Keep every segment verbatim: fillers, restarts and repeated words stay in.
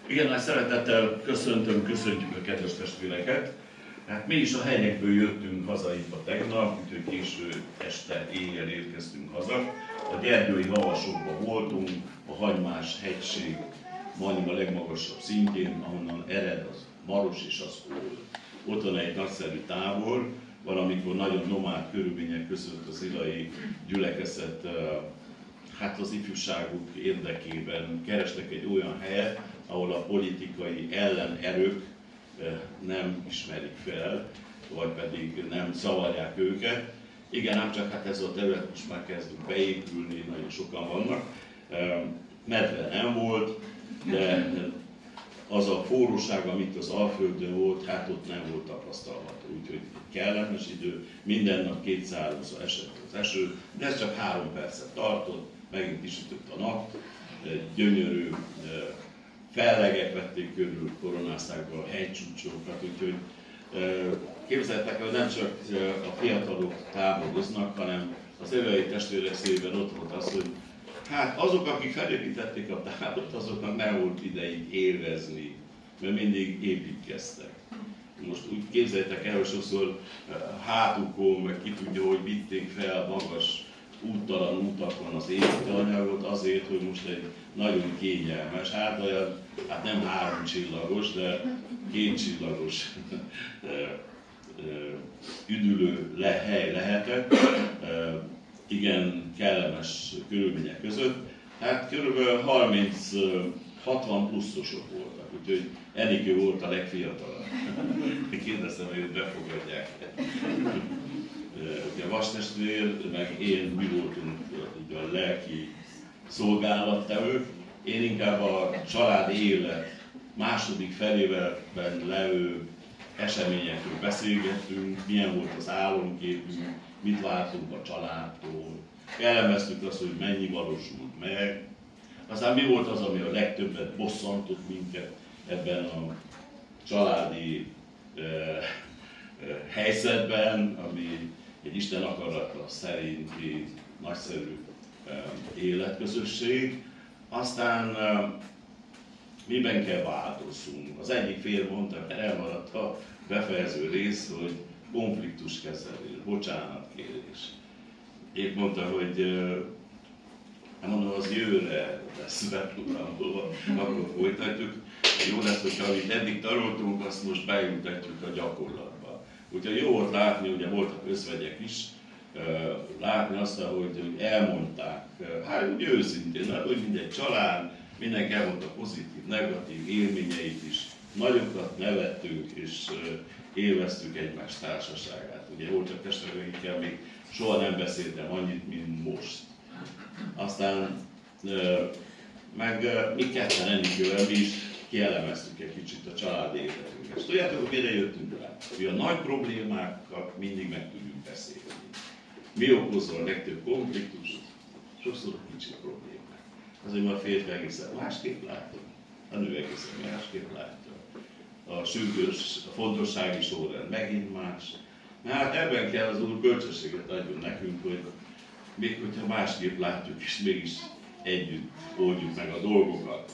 Igen, nagy szeretettel köszöntöm, köszöntjük a kedves testvéreket. Hát mi is a helyekből jöttünk haza itt a tegnap, úgyhogy késő este éjjel érkeztünk haza. A Gyergyói Havasokban voltunk, a Hagymás hegység majdnem a legmagasabb szintjén, ahonnan ered az Maros és az Ól. Ott van egy nagyszerű tábor, valamikor nagyon nomád körülmények között az ilai gyülekezet, hát az ifjúságuk érdekében kerestek egy olyan helyet, ahol a politikai ellenerők nem ismerik fel, vagy pedig nem zavarják őket. Igen, ám csak hát ez a terület most már kezdünk beépülni, nagyon sokan vannak. Medve nem volt, de az a forróság, amit az Alföldön volt, hát ott nem volt tapasztalható. Úgyhogy kellemes idő, minden nap kétszázszor esett az eső, de ez csak három percet tartott, megint kisütött a nap, gyönyörű fellegek vették körül, koronázták a hegycsúcsokat, úgyhogy képzeljétek el, hogy nem csak a fiatalok táboroznak, hanem az előai testvérek szívében ott volt az, hogy hát azok, akik felépítették a tábort, azoknak nem volt ideig élvezni, mert mindig építkeztek. Most úgy képzeljétek el, hogy sokszor hátukon, meg ki tudja, hogy vitték fel magas úttalan útakon az építőanyagot azért, hogy most egy nagyon kényelmes, hát olyan, hát nem három csillagos, de két csillagos üdülő le, hely lehetett, igen kellemes körülmények között. Hát körülbelül harminc-hatvan pluszosok voltak, úgyhogy Enikő volt a legfiatalabb. Kérdeztem, hogy őt befogadják. Ugye Vastestvér, meg én mi voltunk így a lelki szolgálattevők. Én inkább a családi élet második felében levő eseményekről beszélgettünk, milyen volt az álomképünk, mit vártunk a családtól, elemeztük azt, hogy mennyi valósult meg. Aztán mi volt az, ami a legtöbbet bosszantott minket ebben a családi eh, eh, helyzetben, ami egy Isten akarata szerinti nagyszerű eh, életközösség. Aztán eh, miben kell változzunk? Az egyik fél mondta, mert elmaradt a befejező rész, hogy konfliktuskezelés, bocsánatkérés. Épp mondta, hogy hát mondom, az jövőre lesz beprogramolva, akkor folytatjuk. Jó lesz, hogyha amit eddig tanultunk, azt most beültetjük a gyakorlatba. Úgyhogy jó volt látni, ugye voltak özvegyek is, látni azt, hogy elmondták, hát úgy őszintén, hát úgy mindegy család, mindenki elmondta pozitív, negatív élményeit is, nagyokat nevettünk és élveztük egymás társaságát. Ugye voltak testvéreikkel még soha nem beszéltem annyit, mint most. Aztán meg mi ketten Enikővel mi is kielemeztük egy kicsit a családi életünket. És tudjátok, hogy mire jöttünk rá? Hogy a nagy problémákat mindig meg tudjuk beszélni. Mi okozza a legtöbb konfliktust? Sokszor a kicsi problémák. Azért már a férfi egészen másképp látom, a nő egészen másképp látja. A sürgős, a fontossági sorrend megint más. Hát ebben kell az Úr bölcsességet adjon nekünk, hogy még hogyha másképp látjuk, és mégis együtt oldjuk meg a dolgokat.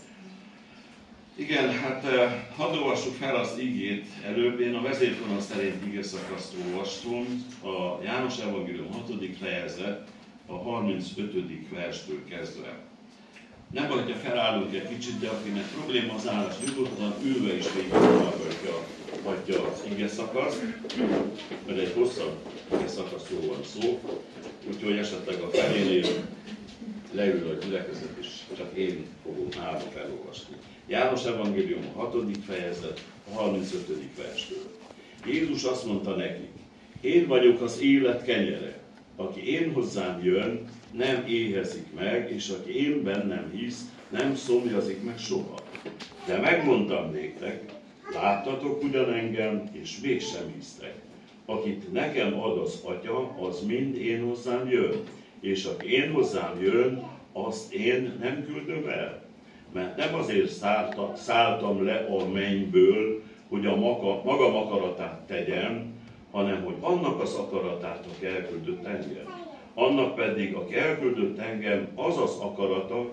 Igen, hát hadd olvassuk fel az igét előbb. Én a vezérfonal szerint ige szakaszt olvastam, a János Evangélium hatodik fejezet, a harmincötödik verstől kezdve. Nem baj, hogyha felállunk egy kicsit, de akinek probléma az állás, nyugodtan ülve is végighallgatja hagyja az ige szakaszt, mert egy hosszabb ige szakaszról van szó, úgyhogy esetleg a felénél leül a gyülekezet, és csak én fogom három felolvasni. János Evangélium a hatodik fejezet, a harmincötödik verstől. Jézus azt mondta nekik, én vagyok az élet kenyere, aki én hozzám jön, nem éhezik meg, és aki én bennem hisz, nem szomjazik meg soha. De megmondtam néktek, láttatok ugyan engem, és mégsem hisztek. Akit nekem ad az Atya, az mind én hozzám jön, és aki én hozzám jön, azt én nem küldöm el. Mert nem azért szállta, szálltam le a mennyből, hogy a maga, magam akaratát tegyem, hanem hogy annak az akaratát, aki elküldött engem. Annak pedig, aki elküldött engem, az az akarata,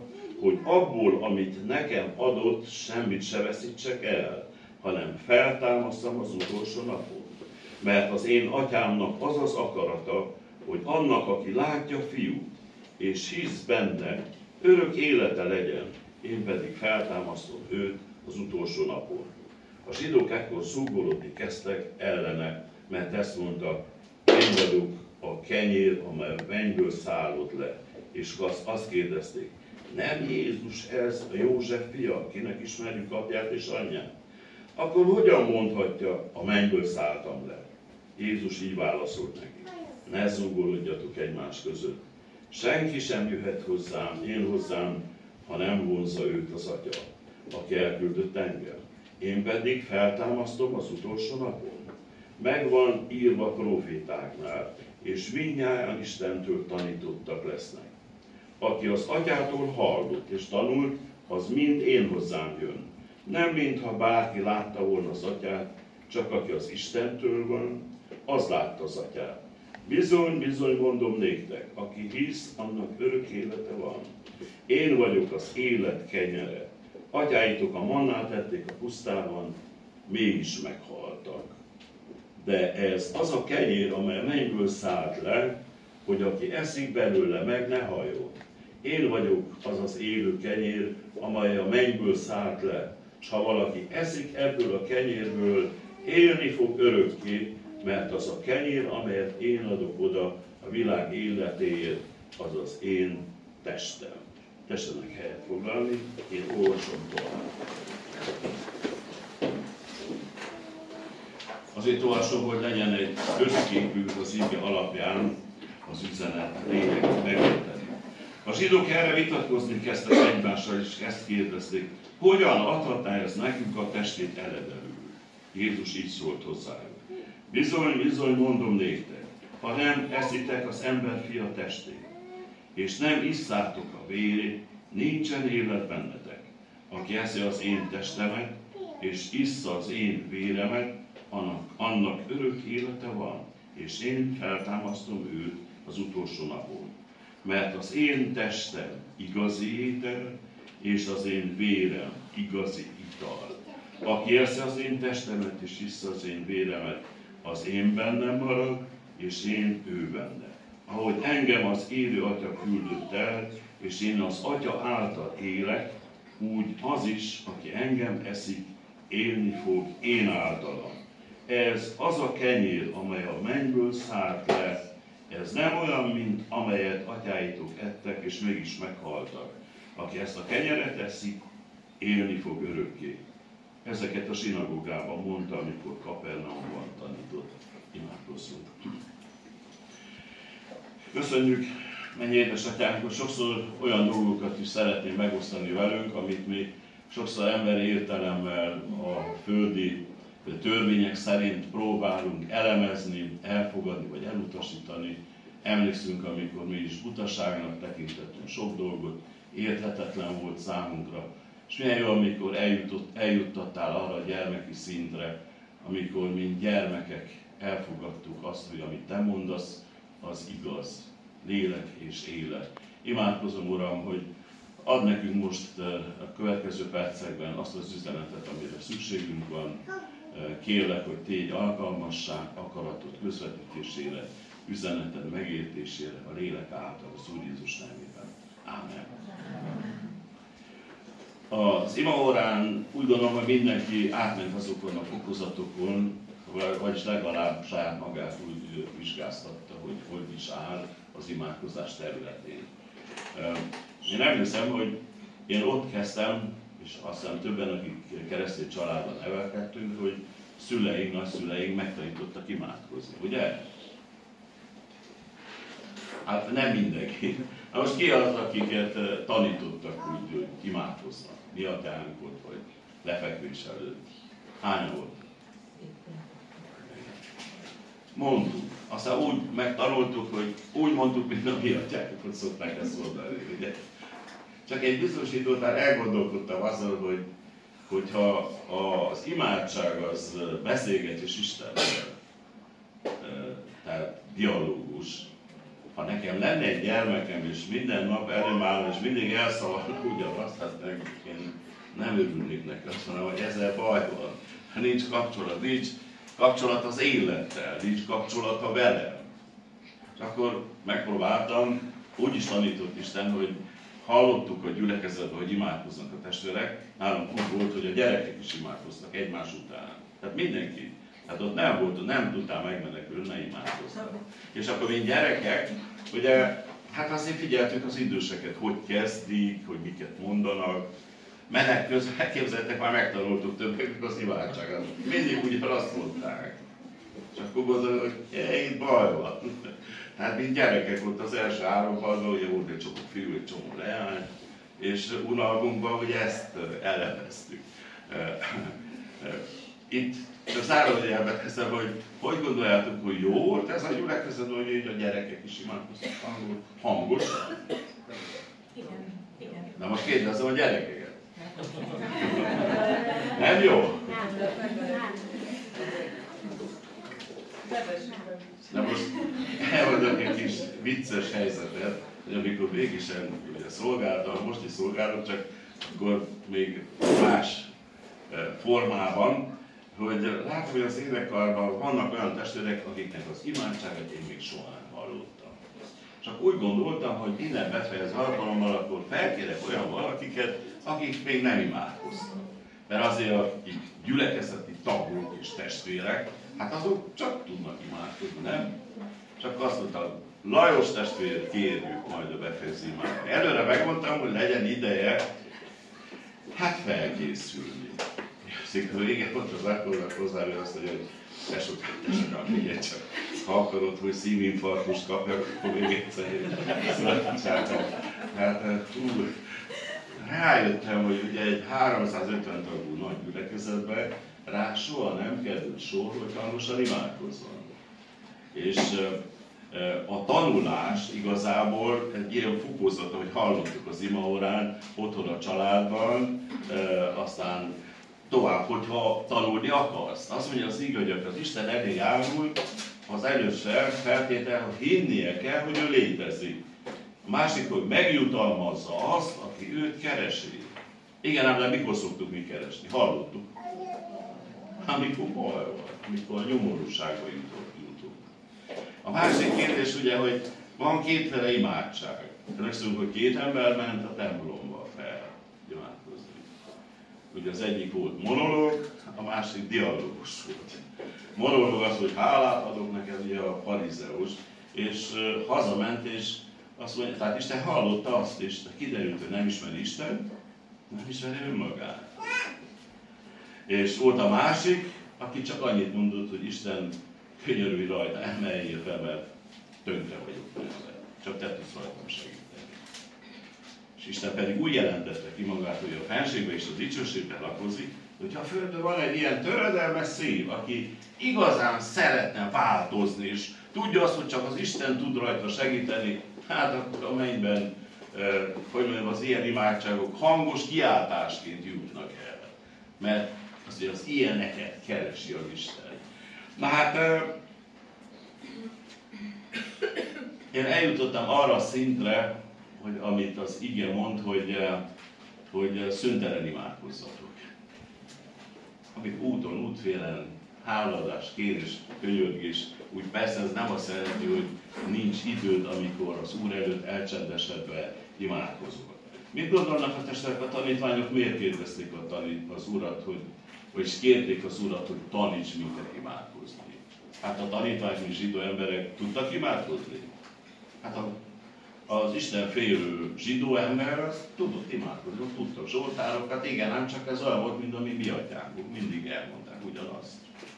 hogy abból, amit nekem adott, semmit se veszítsek el, hanem feltámasztam az utolsó napon. Mert az én atyámnak az az akarata, hogy annak, aki látja fiút, és hisz benne, örök élete legyen, én pedig feltámasztom őt az utolsó napon. A zsidók ekkor szúgolódni kezdtek ellene, mert ezt mondta, én vagyok a kenyér, amely mennyből szállott le. És azt kérdezték, nem Jézus ez a József fia, akinek ismerjük apját és anyját? Akkor hogyan mondhatja, a mennyből szálltam le? Jézus így válaszolt neki, ne zúgolódjatok egymás között. Senki sem jöhet hozzám, én hozzám, ha nem vonzza őt az Atya, aki elküldött engem. Én pedig feltámasztom az utolsó napon. Meg van írva profétáknál, és mindnyájan Istentől tanítottak lesznek. Aki az Atyától hallott és tanult, az mind én hozzám jön. Nem mintha bárki látta volna az Atyát, csak aki az Istentől van, az látta az Atyát. Bizony, bizony mondom néktek, aki hisz, annak örök élete van. Én vagyok az élet kenyere. Atyáitok a mannát ették a pusztában, mégis meghaltak. De ez az a kenyér, amely mennyből szállt le, hogy aki eszik belőle, meg ne halljon. Én vagyok az az élő kenyér, amely a mennyből szállt le, s ha valaki eszik ebből a kenyérből, élni fog örökké, mert az a kenyér, amelyet én adok oda a világ életéért, az az én testem. Tessenek helyet foglalni, én olvasom tovább. Azért olvasom, hogy legyen egy összképünk az ige alapján az üzenet lényeget megérteni. A zsidók erre vitatkozni kezdtek egymással, és ezt kérdezték, hogyan adhatná ez nekünk a testét eredelül? Jézus így szólt hozzájuk. Bizony, bizony mondom néktek, ha nem eszitek az emberfia testét, és nem isszátok a vérét, nincsen élet bennetek. Aki eszi az én testemet, és issza az én véremet, annak, annak örök élete van, és én feltámasztom őt az utolsó napon. Mert az én testem igazi étel, és az én vérem igazi ital. Aki eszi az én testemet, és issza az én véremet, az én bennem marad, és én ő benne. Ahogy engem az élő Atya küldött el, és én az Atya által élek, úgy az is, aki engem eszik, élni fog én általam. Ez az a kenyér, amely a mennyből szállt le, ez nem olyan, mint amelyet atyáitok ettek, és mégis meghaltak. Aki ezt a kenyeret eszik, élni fog örökké. Ezeket a zsinagógában mondta, amikor Kapernaumban tanított. Imádkozzunk. Köszönjük, mennyi édesatyánk, hogy sokszor olyan dolgokat is szeretném megosztani velünk, amit mi sokszor emberi értelemmel a földi törvények szerint próbálunk elemezni, elfogadni vagy elutasítani. Emlékszünk, amikor mi is butaságnak tekintettünk sok dolgot, érthetetlen volt számunkra. És milyen jó, amikor eljutott, eljuttattál arra a gyermeki szintre, amikor mint gyermekek elfogadtuk azt, hogy amit te mondasz, az igaz, lélek és élet. Imádkozom, Uram, hogy add nekünk most a következő percekben azt az üzenetet, amire szükségünk van. Kérlek, hogy tégy alkalmassá akaratod közvetítésére, üzeneted megértésére, a lélek által, az Úr Jézus nevében. Ámen. Az imaórán úgy gondolom, hogy mindenki átment azokon a fokozatokon, vagyis legalább saját magát úgy vizsgáztatta, hogy hogy is áll az imádkozás területén. Én emlékszem, hogy én ott kezdtem, és azt hiszem többen, akik keresztény családban nevelkedtünk, hogy szüleink, nagyszüleink megtanítottak imádkozni, ugye? Hát nem mindenki. Na most ki az, akiket tanítottak úgy, hogy imádkoznak? Mi a teánkot, vagy lefekvés előtt? Hányan volt? Mondtuk. Aztán úgy megtanultuk, hogy úgy mondtuk, mint a mi atyákat szokták ezt mondani, ugye? Csak egy bizonyos után elgondolkodtam azon, hogy hogyha az imádság az beszélgetés Istennel, tehát dialógus, ha nekem lenne egy gyermekem, és minden nap előm állna, és mindig elszavarna ugyanazt, hát meg én nem örülnék neki, azt mondom, hogy ezzel baj van. Ha nincs kapcsolat, nincs kapcsolat az élettel, nincs kapcsolata velem. És akkor megpróbáltam, úgy is tanított Isten, hogy hallottuk a gyülekezetben, hogy imádkoznak a testvérek, nálunk úgy volt, hogy a gyerekek is imádkoztak egymás után. Tehát mindenki. Hát ott nem volt, nem tudtál megmenekülni, ne imádkoztak. És akkor mi gyerekek, ugye, hát azért figyeltük az időseket, hogy kezdik, hogy miket mondanak. Menet közben, képzeljétek, már megtanultuk többek az imádságot. Mindig ugyanazt mondták. És akkor gondolom, hogy itt baj van. Hát mint gyerekek ott az első három padban, ugye volt egy csomó fiú, egy csomó leány, és unalmunkban ugye ezt elemeztük. Itt csak zárójelbe teszem, hogy hogy gondoljátok, hogy jó volt ez a gyülekezet, hogy így a gyerekek is imádkoztak hangul, hangosan? Igen, igen. Na most kérdezem a gyerekeket. Nem jó? Na most elmondok egy kis vicces helyzetet, hogy amikor végigesen ugye szolgáltam, most is szolgálok, csak akkor még más formában, hogy látom, hogy az énekarban vannak olyan testvérek, akiknek az imádságot én még soha nem hallottam. Csak úgy gondoltam, hogy minden befejező alkalommal akkor felkérek olyan valakiket, akik még nem imádkoztak. Mert azért a gyülekezeti tagok és testvérek, hát azok csak tudnak imádkozni, nem? Csak azt mondtam, Lajos testvér, kérjük majd a befejező imádkozni. Előre megmondtam, hogy legyen ideje, hát felkészülni. Szépen végén pont az alkalomnak hozzáállni azt, hogy te sokkal, te sokkal, figyelj csak, ha akarod, hogy szívinfarktust kapjak, akkor még egyszer hát, hú, rájöttem, hogy ugye egy háromszázötven tagú nagy gyülekezetben rá soha nem került sor, hogy hangosan imádkozzon. És a tanulás igazából egy ilyen fokozata, hogy hallottuk az imaórán, otthon a családban, aztán tovább, hogyha tanulni akarsz. Azt mondja az igaz, hogy az Isten elé állul, az először feltétel, hogy hinnie kell, hogy ő létezik. A másik, hogy megjutalmazza azt, aki őt keresi. Igen, ám, de mikor szoktuk mi keresni? Hallottuk. Amikor baj van, amikor a nyomorúságba jutunk. A másik kérdés ugye, hogy van kétféle imádság. Emlékszünk, hogy két ember ment a templomba fel imádkozni. Ugye az egyik volt monológ, a másik dialógus volt. Monológ az, hogy hálát adok neked, ugye a farizeus, és uh, hazament, és azt mondja, tehát Isten hallotta azt, és kiderült, hogy nem ismeri Isten, nem ismeri önmagát. És volt a másik, aki csak annyit mondott, hogy Isten könyörülj rajta, emeljél fel, mert tönkre vagyok vele. Csak te tudsz rajtam segíteni. És Isten pedig úgy jelentette ki magát, hogy a fenségben és a dicsőségben lakozik, hogyha a Földön van egy ilyen töredelmes szív, aki igazán szeretne változni, és tudja azt, hogy csak az Isten tud rajta segíteni, hát akkor a mennyben, eh, hogy mondjam, az ilyen imádságok hangos kiáltásként jutnak el. Mert az, hogy az ilyeneket keresi az Isten. Na hát, eh, én eljutottam arra a szintre, hogy amit az ige mond, hogy, eh, hogy szüntelen imádkozzatok. Amit úton, útfélen, háladás, kérés, könyörgés, úgy persze ez nem azt jelenti, hogy nincs időd, amikor az Úr előtt elcsendesedve imádkozol. Mit gondolnak a testvérek, a tanítványok miért kérdezték a tanít, az Urat, hogy, vagy kérték az Urat, hogy taníts minket imádkozni? Hát a tanítványok és zsidó emberek tudtak imádkozni? Hát a, az Isten félő zsidó ember az tudott imádkozni, tudtak zsoltárokat, igen, nem csak ez olyan volt, mint a mi mi atyánkunk, mindig elmondták ugyanazt.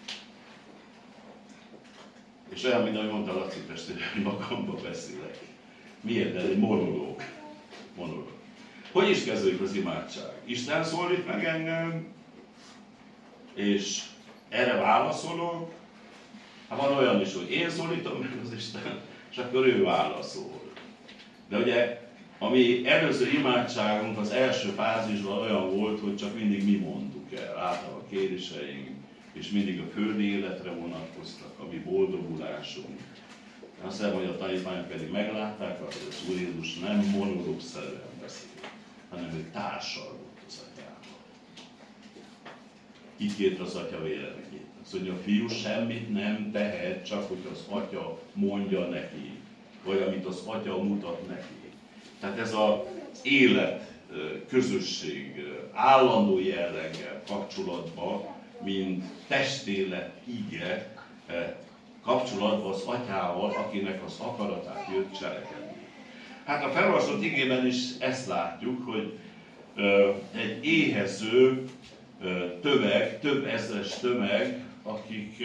És olyan, mint ahogy mondta Laci testvére, hogy magamba beszélek. Miért? Ez egy monológ. monológ. Hogy is kezdődik az imádság? Isten szólít meg engem, és erre válaszolok. Hát van olyan is, hogy én szólítom meg az Isten, és akkor ő válaszol. De ugye, a mi előző imádságunk az első fázisban olyan volt, hogy csak mindig mi mondtuk el, általában a kéréseink, és mindig a földi életre vonatkoztak, a mi boldogulásunk. Azt hiszem, hogy a tanítványok pedig meglátták, hogy az Úr Jézus nem monológszerűen beszél, hanem ő társal volt az atyával. Így kérte az atya véleményét. Azt mondja, a fiú semmit nem tehet, csak hogy az atya mondja neki, vagy amit az atya mutat neki. Tehát ez az élet, közösség állandó jelleggel kapcsolatban, mint testélet ige kapcsolatban az atyával, akinek az akaratát jött cselekedni. Hát a felolvasott igében is ezt látjuk, hogy egy éhező tömeg, több ezres tömeg, akik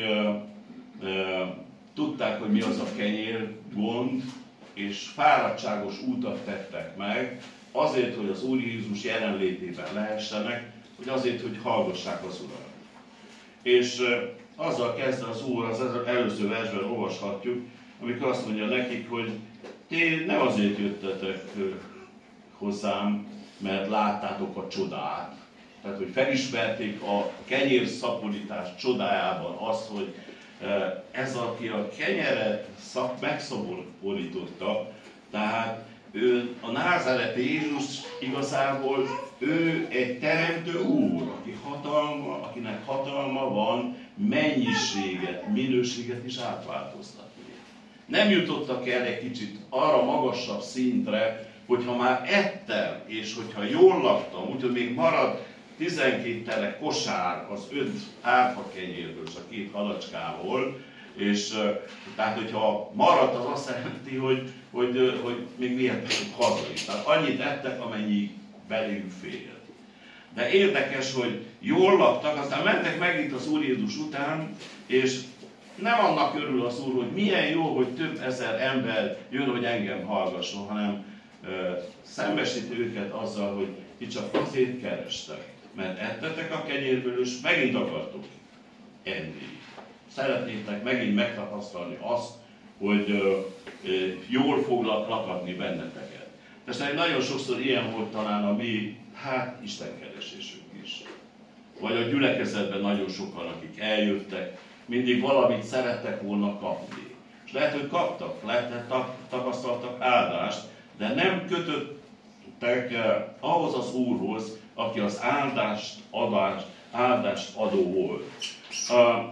tudták, hogy mi az a kenyér gond, és fáradtságos útat tettek meg, azért, hogy az Úr Jézus jelenlétében lehessenek, hogy azért, hogy hallgassák az Urat. És azzal kezdve az Úr, az előző versben olvashatjuk, amikor azt mondja nekik, hogy ti nem azért jöttetek hozzám, mert láttátok a csodát. Tehát, hogy felismerték a kenyér szaporítás csodájában azt, hogy ez, aki a kenyeret szak megszaporította, tehát ő, a názáreti Jézus igazából ő egy teremtő úr, aki hatalma, akinek hatalma van mennyiséget, minőséget is átváltoztatni. Nem jutottak el egy kicsit arra magasabb szintre, hogyha már ettem, és hogyha jól laktam, úgyhogy még marad tizenkét tele kosár az öt árpa kenyérből, és a két halacskából, és tehát, hogyha maradt, az azt jelenti, hogy, hogy, hogy még vihetünk haza is. Tehát annyit ettek, amennyi belünk fél. De érdekes, hogy jól laktak, aztán mentek megint az Úr Jézus után, és nem annak örül az Úr, hogy milyen jó, hogy több ezer ember jön, hogy engem hallgasson, hanem ö, szembesíti őket azzal, hogy ti csak azért kerestek, mert ettetek a kenyérből, és megint akartok enni. Szeretnétek megint megtapasztalni azt, hogy ö, ö, jól foglak lakatni benneteket. Tehát nagyon sokszor ilyen volt talán a mi, hát, istenkeresésünk is. Vagy a gyülekezetben nagyon sokan, akik eljöttek, mindig valamit szerettek volna kapni. És lehet, hogy kaptak, lehet, hogy tapasztaltak áldást, de nem kötöttek eh, ahhoz az Úrhoz, aki az áldást, adást, áldást adó volt. Uh,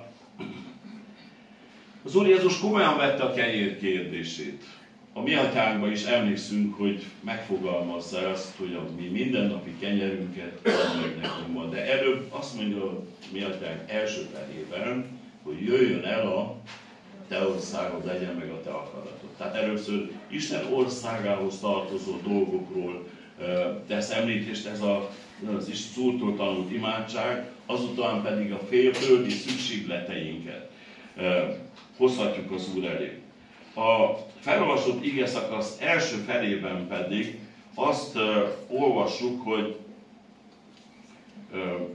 az Úr Jézus komolyan vette a kenyér kérdését. A mi atyánkban is emlékszünk, hogy megfogalmazza azt, hogy a mi mindennapi kenyerünket ad meg nekünk ma. De előbb azt mondja a mi atyánk első felében, hogy jöjjön el a te országod, legyen meg a te akaratod. Tehát először Isten országához tartozó dolgokról tesz említést ez a, az is Úrtól tanult imádság, azután pedig a félföldi szükségleteinket hozhatjuk az Úr elé. A felolvasott ige szakasz első felében pedig azt uh, olvassuk, hogy uh,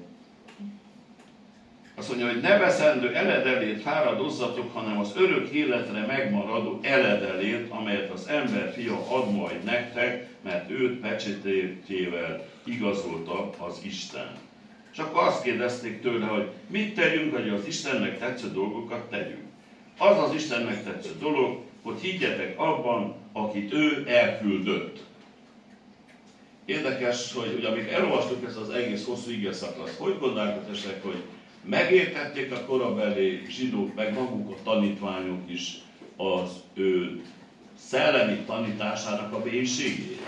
azt mondja, hogy ne veszendő eledelét fáradozzatok, hanem az örök életre megmaradó eledelét, amelyet az ember fia ad majd nektek, mert őt pecsétjével igazolta az Isten. És akkor azt kérdezték tőle, hogy mit tegyünk, hogy az Istennek tetsző dolgokat tegyünk. Az az Istennek tetsző dolog, hogy higgyetek abban, akit ő elküldött. Érdekes, hogy ugye, amikor elolvastuk ezt az egész hosszú ige szakaszt, hogy gondolkodtak, hogy megértették a korabeli zsidók, meg maguk a tanítványok is az ő szellemi tanításának a mélységét?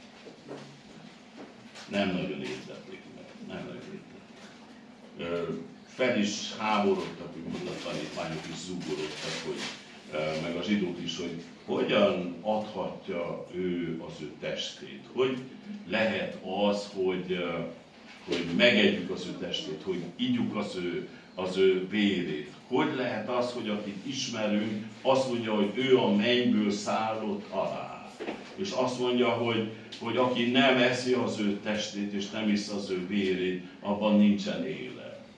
Nem nagyon értették meg. Nem nagyon értették. Fel is háborodtak, úgymond a tanítványok is zugorodtak, hogy meg a zsidók is, hogy hogyan adhatja ő az ő testét. Hogy lehet az, hogy, hogy megegyük az ő testét, hogy igyuk az ő, az ő vérét. Hogy lehet az, hogy akit ismerünk, azt mondja, hogy ő a mennyből szállott alá. És azt mondja, hogy, hogy aki nem eszi az ő testét, és nem iszi az ő vérét, abban nincsen élet.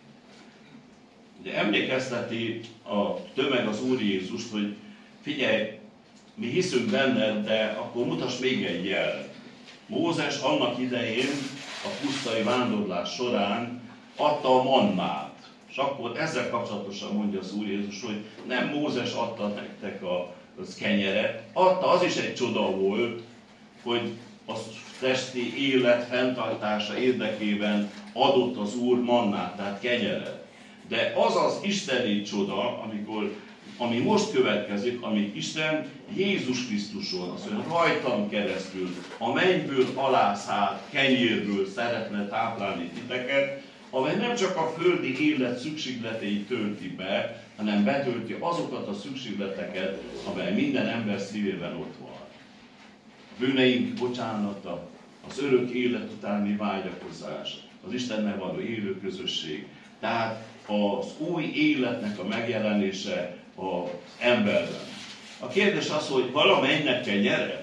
De emlékezteti a tömeg az Úr Jézust, hogy figyelj, mi hiszünk benned, de akkor mutass még egy jelet. Mózes annak idején a pusztai vándorlás során adta a mannát. És akkor ezzel kapcsolatosan mondja az Úr Jézus, hogy nem Mózes adta nektek a, az kenyeret, adta, az is egy csoda volt, hogy a testi élet fenntartása érdekében adott az Úr mannát, tehát kenyeret. De az az isteni csoda, amikor, ami most következik, amit Isten Jézus Krisztuson, az ő rajtam keresztül, a mennyből alászállt kenyérből szeretne táplálni titeket, amely nem csak a földi élet szükségleteit tölti be, hanem betölti azokat a szükségleteket, amely minden ember szívében ott van. Bűneink bocsánata, az örök élet utáni vágyakozás, az Istennel való élő közösség. Tehát az új életnek a megjelenése az emberben. A kérdés az, hogy valamennynek kenyere?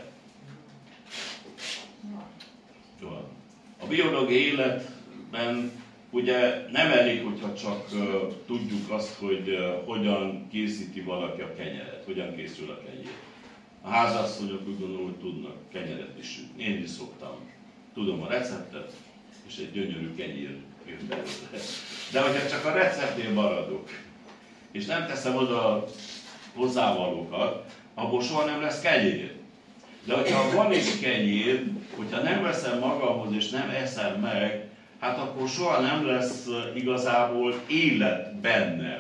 A biológiai életben ugye nem elég, hogyha csak uh, tudjuk azt, hogy uh, hogyan készíti valaki a kenyeret, hogyan készül a kenyér. A házasszonyok úgy gondolom, hogy tudnak kenyeret is sütni. Én is szoktam. Tudom a receptet, és egy gyönyörű kenyér jön belőle. De hogyha csak a receptnél maradok, és nem teszem oda hozzávalókat, abból soha nem lesz kenyér. De hogyha van is kenyér, hogyha nem veszem magamhoz és nem eszem meg, hát akkor soha nem lesz igazából élet bennem.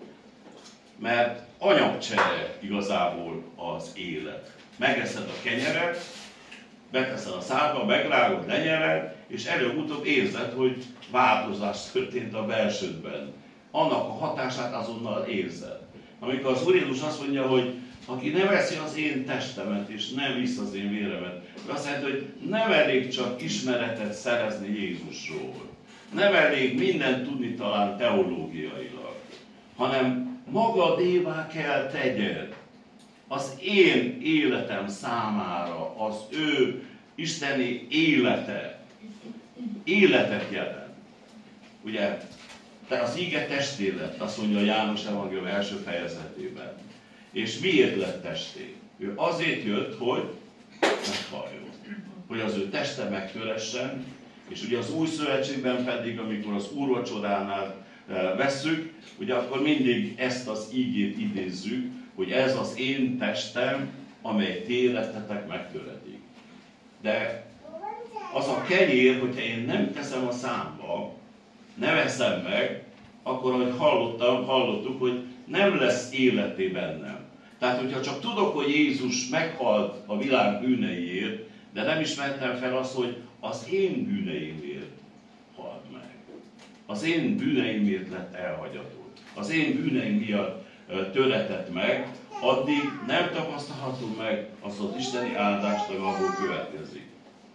Mert anyagcsere igazából az élet. Megeszed a kenyeret, beteszed a szádba, megrágod, lenyered, és előbb-utóbb érzed, hogy változás történt a belsődben. Annak a hatását azonnal érzed. Amikor az Úr Jézus azt mondja, hogy aki nem eszi az én testemet, és nem visz az én véremet, azt jelenti, hogy nem elég csak ismeretet szerezni Jézusról. Nem elég mindent tudni talán teológiailag, hanem magadévá kell tegyed az én életem számára, az ő isteni élete. Életet jelent. Ugye, az íge testé lett, azt mondja a János Evangélium első fejezetében. És miért lett testé? Ő azért jött, hogy meghalljon. Hogy az ő teste megtöressen, és ugye az új szövetségben pedig, amikor az úrvacsoránál vesszük, ugye akkor mindig ezt az ígét idézzük, hogy ez az én testem, amely ti életetek megtöretik. De az a kenyér, hogyha én nem teszem a számba, nem eszem meg, akkor, ahogy hallottam, hallottuk, hogy nem lesz életé bennem. Tehát, hogyha csak tudok, hogy Jézus meghalt a világ bűneiért, de nem ismertem fel azt, hogy az én bűneimért halt meg. Az én bűneimért lett elhagyatott. Az én bűneim miatt töretett meg, addig nem tapasztalhatom meg azt az isteni áldást, ami abból következik.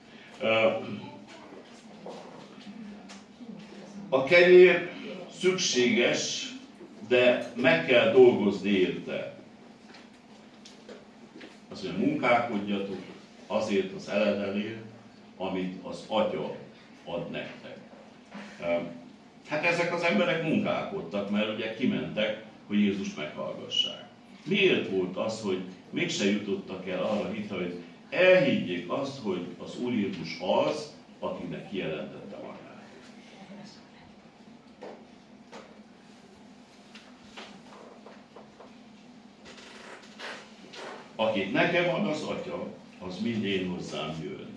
A kenyér szükséges, de meg kell dolgozni érte. Azt mondja, munkálkodjatok azért az eledelért, amit az Atya ad nektek. Hát ezek az emberek munkálkodtak, mert ugye kimentek, hogy Jézus meghallgassák. Miért volt az, hogy mégse jutottak el arra hitre, hogy elhiggyék azt, hogy az Úr Jézus az, akinek kijelentette magát? Akit nekem ad az Atya, az mind én hozzám jön.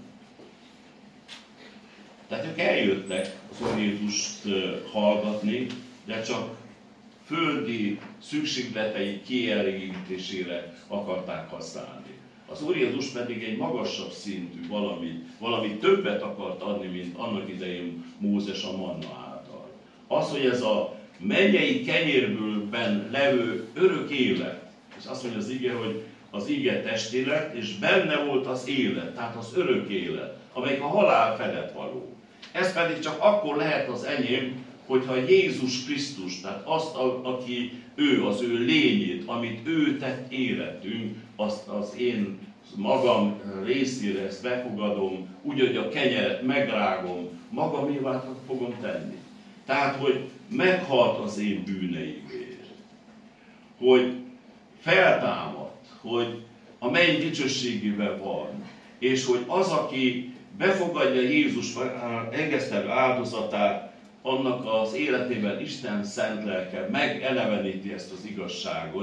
Tehát ők eljöttek az Úr Jézust hallgatni, de csak földi szükségletei kielégítésére akarták használni. Az Úr Jézus pedig egy magasabb szintű valamit, valami többet akart adni, mint annak idején Mózes a manna által. Az, hogy ez a mennyei kenyérből levő örök élet, és azt mondja az ige, hogy az ige testé lett, és benne volt az élet, tehát az örök élet, amelyik a halál felett való. Ez pedig csak akkor lehet az enyém, hogyha Jézus Krisztus, tehát azt, aki ő, az ő lényét, amit ő tett életünk, azt az én magam részére ezt befogadom, úgy, hogy a kenyeret megrágom, magamévá fogom tenni. Tehát, hogy meghalt az én bűneimért, hogy feltámadt, hogy a menny dicsőségében van, és hogy az, aki befogadja Jézus engesztelő áldozatát, annak az életében Isten szent lelke megeleveníti ezt az igazságot,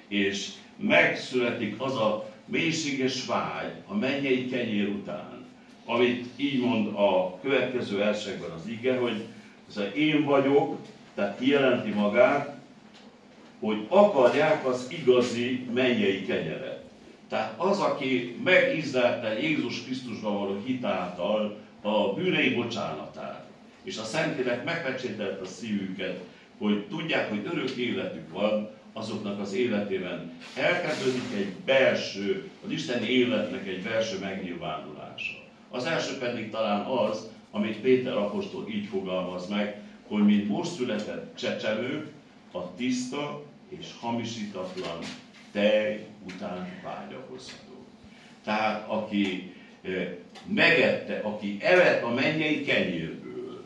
és megszületik az a mélységes vágy a mennyei kenyér után, amit így mond a következő versekben az ige, hogy ez a én vagyok, tehát kijelenti magát, hogy akarják az igazi mennyei kenyeret. Tehát az, aki megízlelte Jézus Krisztusban való hitáltal a bűnei bocsánatát, és a Szentlélek megpecsételte a szívüket, hogy tudják, hogy örök életük van, azoknak az életében elkezdődik egy belső, az isteni életnek egy belső megnyilvánulása. Az első pedig talán az, amit Péter apostol így fogalmaz meg, hogy mint most született csecsemők, a tiszta és hamisítatlan tej után vágyakozható. Tehát aki megette, aki evett a mennyei kenyérből,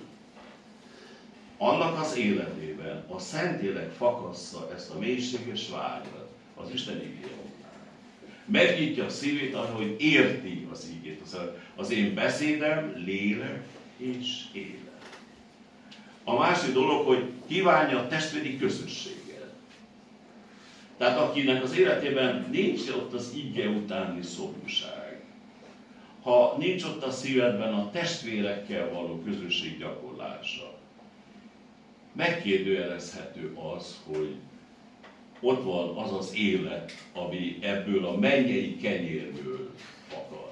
annak az életében a Szentlélek fakassza ezt a mélységes vágyat az Isten igéje után. Megnyitja a szívét arra, hogy érti az igét. Az én beszédem lélek és élet. A másik dolog, hogy kívánja a testvéri közösséget. Tehát akinek az életében nincs ott az ige utáni szomjúság, ha nincs ott a szívedben a testvérekkel való közösség gyakorlása, megkérdőjelezhető az, hogy ott van az az élet, ami ebből a mennyei kenyérből fakad.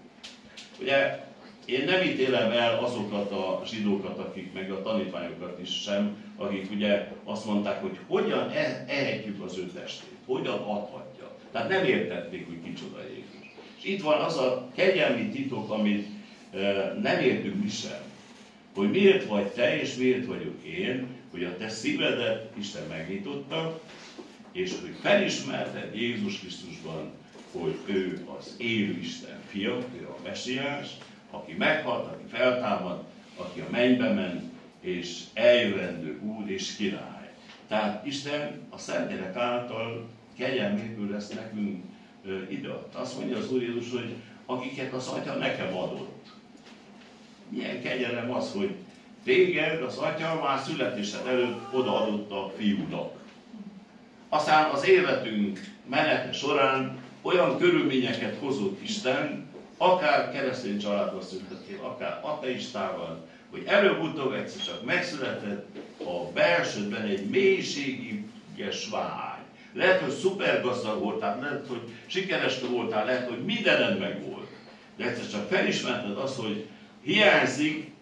Ugye én nem ítélem el azokat a zsidókat, akik meg a tanítványokat is sem, akik ugye azt mondták, hogy hogyan ehetjük az ő testét, hogyan adhatja. Tehát nem értették, hogy kicsoda Jézus. És itt van az a kegyelmi titok, amit e, nem értünk mi sem. Hogy miért vagy te, és miért vagyok én, hogy a te szívedet Isten megnyitotta, és hogy felismerted Jézus Krisztusban, hogy ő az élő Isten fia, ő a Messiás, aki meghalt, aki feltámad, aki a mennybe ment, és eljövendő Úr és Király. Tehát Isten a Szentlélek által kegyelméből ezt nekünk ideadta. Azt mondja az Úr Jézus, hogy akiket az Atya nekem adott. Milyen kegyelem az, hogy téged az Atya már születésed előtt odaadott a Fiúnak. Aztán az életünk menete során olyan körülményeket hozott Isten, akár keresztény családban születtél, akár ateistával, hogy előbb-utóbb egyszer csak megszületett a belsődben egy mélységes vágy. Lehet, hogy szupergazdag voltál, lehet, hogy sikeres voltál, lehet, hogy mindened meg volt. De egyszer csak felismerted azt, hogy hiányzik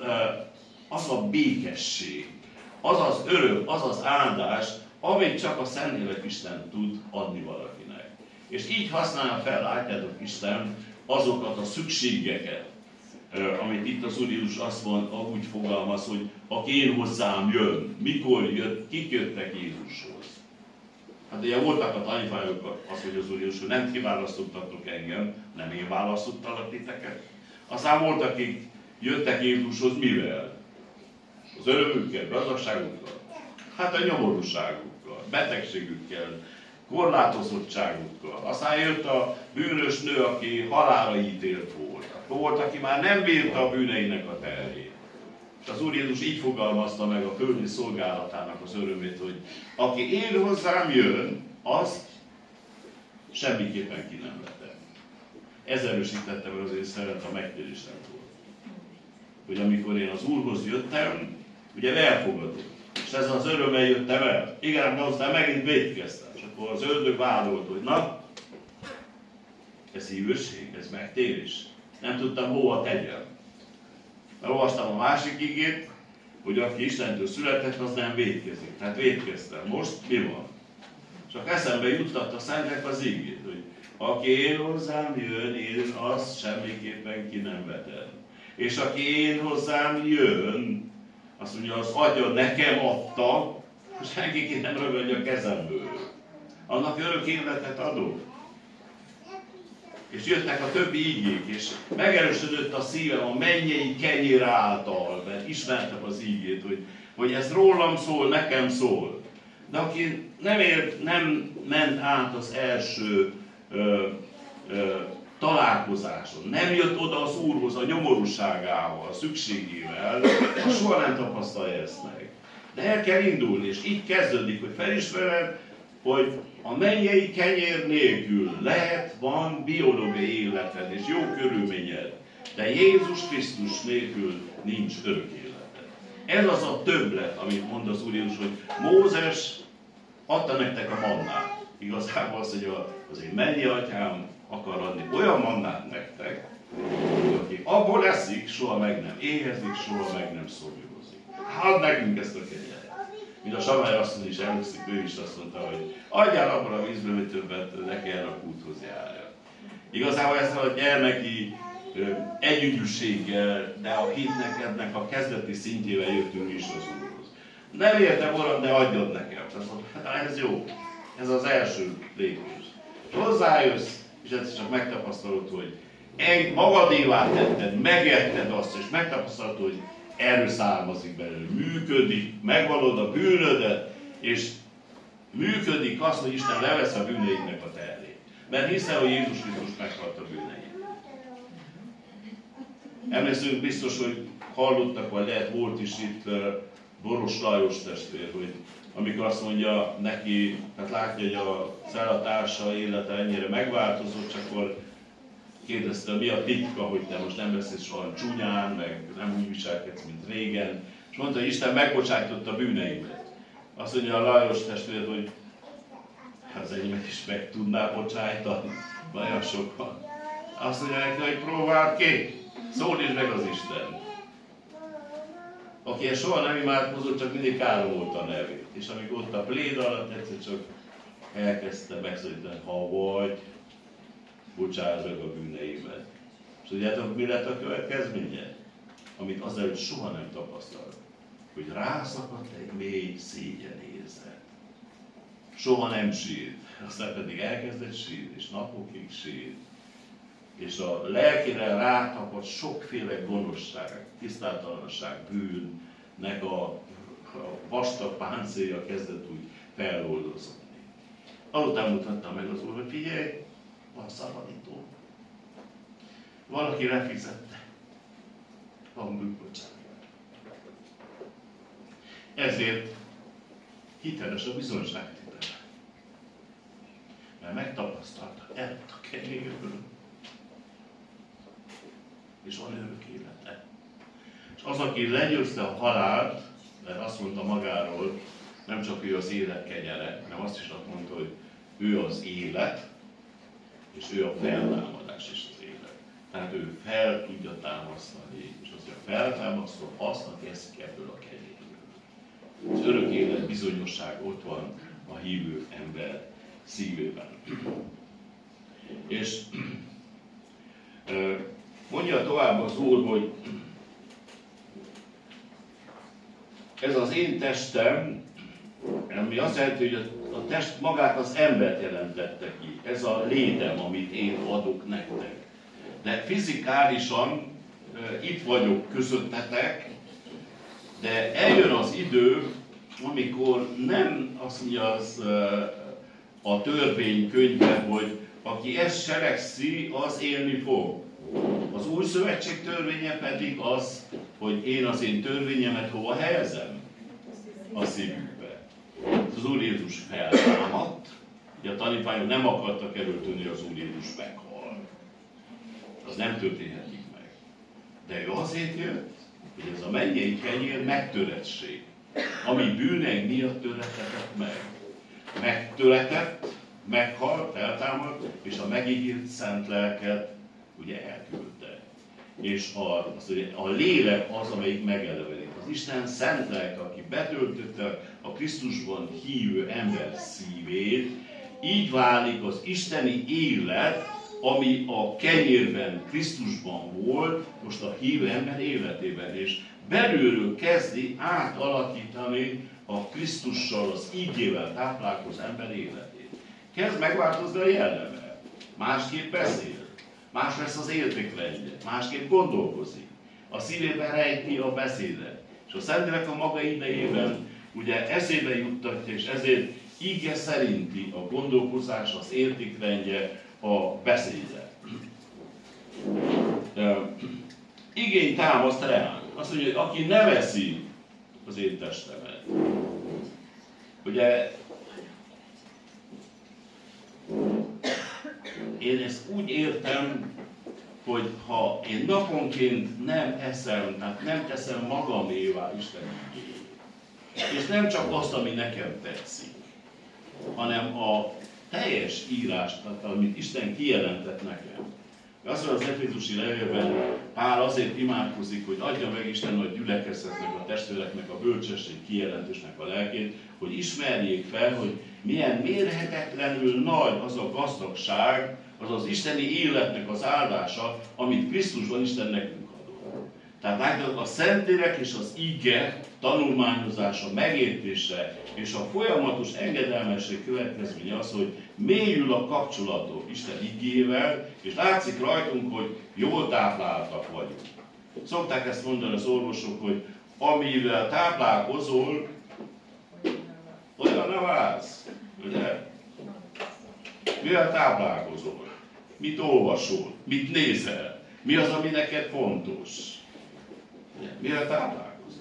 az a békesség, az az öröm, az az áldás, amit csak a Szentlélek Isten tud adni valakinek. És így használja fel, látjátok Isten, azokat a szükségeket, amit itt az Úr Jézus azt mond, úgy fogalmaz, hogy aki én hozzám jön, mikor jött, kik jöttek Jézushoz. Hát ugye voltak a tanítványok, azt mondja az Úr Jézus, hogy nem ti választottatok engem, nem én választottalak titeket. Aztán voltak, akik jöttek Jézushoz mivel? Az örömükkel, gazdagságukkal, hát a nyomorúságukkal, betegségükkel, korlátozottságukkal. Aztán jött a bűnös nő, aki halálra ítélt volt. Akkor volt, aki már nem bírta a bűneinek a terhét. És az Úr Jézus így fogalmazta meg a földi szolgálatának az örömét, hogy aki én hozzám jön, azt semmiképpen ki nem vetem. Ez erősítette meg az én szeret a megtérésemtől. Hogy amikor én az Úrhoz jöttem, ugye elfogadott. És ez az örömmel jöttem el. Igen, de aztán megint vétkeztem. És akkor az ördög vádolt, hogy na, ez hívőség, ez megtérés. Nem tudtam hova tegyem. Mert olvastam a másik igét, hogy aki Istentől született, az nem vétkezik. Tehát vétkeztem. Most mi van? Csak eszembe juttatta Szentlélek az igét, hogy aki én hozzám jön, én azt semmiképpen ki nem vetem. És aki én hozzám jön, azt mondja, az Atya nekem adta, senki ki nem ragadja a kezemből. Annak örök életet adok. És jöttek a többi igék, és megerősödött a szívem a mennyei kenyér által, mert ismertem az igét, hogy, hogy ez rólam szól, nekem szól. De aki nem, ért, nem ment át az első ö, ö, találkozáson, nem jött oda az Úrhoz a nyomorúságával, a szükségével, az soha nem tapasztalja ezt meg. De el kell indulni, és így kezdődik, hogy felismered, hogy a mennyei kenyér nélkül lehet, van biológiai életed és jó körülményed, de Jézus Krisztus nélkül nincs örök életed. Ez az a többlet, amit mond az Úr Jézus, hogy Mózes adta nektek a mannát. Igazából az, hogy az én mennyi atyám akar adni olyan mannát nektek, hogy aki abból eszik, soha meg nem éhezik, soha meg nem szomjúzik. Hát nekünk ezt a kenyeret. Mint a Samály asszony is emlékszik, ő is azt mondta, hogy adjál abban a vízből, hogy többet ne kelljen a kúthoz járja. Igazából ezzel a gyermeki együgyűséggel, de a hitnek ennek a kezdeti szintjével jöttünk is az Úrhoz. Nem értem, Uram, de adjad nekem. Hát ez jó. Ez az első lépés. Hozzájössz, és egyszer csak megtapasztalod, hogy magadévá tetted, megetted azt, és megtapasztalod, hogy erő származik belőle, működik, megvalod a bűnödet, és működik az, hogy Isten levesz a bűneidnek a terhét. Mert hiszen, hogy Jézus Krisztus meghalt a bűneit. Emlékszünk biztos, hogy hallottak, vagy lehet volt is itt Boros Lajos testvér, hogy amikor azt mondja neki, hát látja, hogy a cellatársa élete ennyire megváltozott, csak akkor kérdezte, mi a titka, hogy te most nem beszélsz olyan csúnyán, meg nem úgy viselkedsz, mint régen. És mondta, hogy Isten megbocsájtotta a bűneimet. Azt mondja a Lajos testvér, hogy hát az enyémet is meg tudná bocsájtani. Nagyon sokan. Azt mondja neki, hogy próbáld ki, szólítsd meg az Isten. Aki soha nem imádkozott, csak mindig káromolta a nevét. És amikor ott a pléd alatt egyszer csak elkezdte megszólítani, ha vagy, bocsásd meg a bűneimet. És tudjátok, mi lett a következménye? Amit azelőtt soha nem tapasztalt. Hogy rászakadt egy mély szégyenérzet. Soha nem sírt. Aztán pedig elkezdett sírni, és napokig sírt. És a lelkére rátapadt sokféle gonoszság, tisztátalanság, bűnnek a, a vastag páncélja kezdett úgy feloldozódni. Azután mutatta meg az Úr, hogy figyelj, van szabadító. Valaki lefizette. Van bűnbocsánat. Ezért hiteles a bizonyságtétele. Mert megtapasztalta, elett a kenyérből, és van örök élete. És az, aki legyőzte a halált, mert azt mondta magáról, nem csak ő az élet kenyere, hanem azt is azt mondta, hogy ő az élet, és ő a feltámadás is az élet. Tehát ő fel tudja támasztani, és azt mondja, feltámasztom azt, aki eszik ebből a kenyérből. Az örök élet bizonyosság ott van a hívő ember szívében. És mondja tovább az Úr, hogy ez az én testem, ami azt jelenti, hogy a test magát az embert jelentette ki. Ez a létem, amit én adok nektek. De fizikálisan e, itt vagyok közöttetek, de eljön az idő, amikor nem azt mondja az, e, a törvénykönyvben, hogy aki ezt cselekszi, az élni fog. Az új szövetség törvénye pedig az, hogy én az én törvényemet hova helyezem? A szívükbe. Az Úr Jézus feltámadt, hogy a tanítványok nem akartak előtönni, az Úr Jézus meghal. Az nem történhetik meg. De ő azért jött, hogy ez a mennyei kenyér megtörettség, ami bűneink miatt törethetett meg. Megtöretett, meghalt, eltámadt, és a megígért szent lelket ugye elküldte. És a, az, a lélek az, amelyik megelevenik. Az Isten szent lelke, aki betöltötte a Krisztusban hívő ember szívét, így válik az isteni élet, ami a kenyérben, Krisztusban volt, most a hívő ember életében, és belülről kezdi átalakítani a Krisztussal, az ígével táplálkozó ember életét. Kezd megváltozni a jelleme, másképp beszél, más lesz az értékrendje, másképp gondolkozik, a szívében rejti a beszédet, és a Szentlélek a maga idejében ugye eszébe juttatja, és ezért íge szerinti a gondolkozás, az értékrendje, a beszéde. Igény támaszt ránk. Azt mondja, hogy aki nem eszi az én testemet. Ugye én ezt úgy értem, hogy ha én naponként nem eszem, tehát nem teszem magamévá Isten igéjét, és nem csak azt, ami nekem tetszik, hanem a teljes írást, tehát amit Isten kijelentett nekem. Azt mondja az Efézusi levélben, Pál azért imádkozik, hogy adja meg Isten a gyülekezetnek, a testvéreknek, a bölcsesség kijelentésnek a lelkét, hogy ismerjék fel, hogy milyen mérhetetlenül nagy az a gazdagság, az az isteni életnek az áldása, amit Krisztusban Isten nekünk adott. Tehát látod, a Szentlélek és az ige tanulmányozása, megértése és a folyamatos engedelmesség következménye az, hogy mélyül a kapcsolatok Isten igével, és látszik rajtunk, hogy jól tápláltak vagyunk. Szokták ezt mondani az orvosok, hogy amivel táplálkozol, olyan nem válsz. Ugye? Mivel táplálkozol? Mit olvasol? Mit nézel? Mi az, ami neked fontos? Mivel táplálkozol?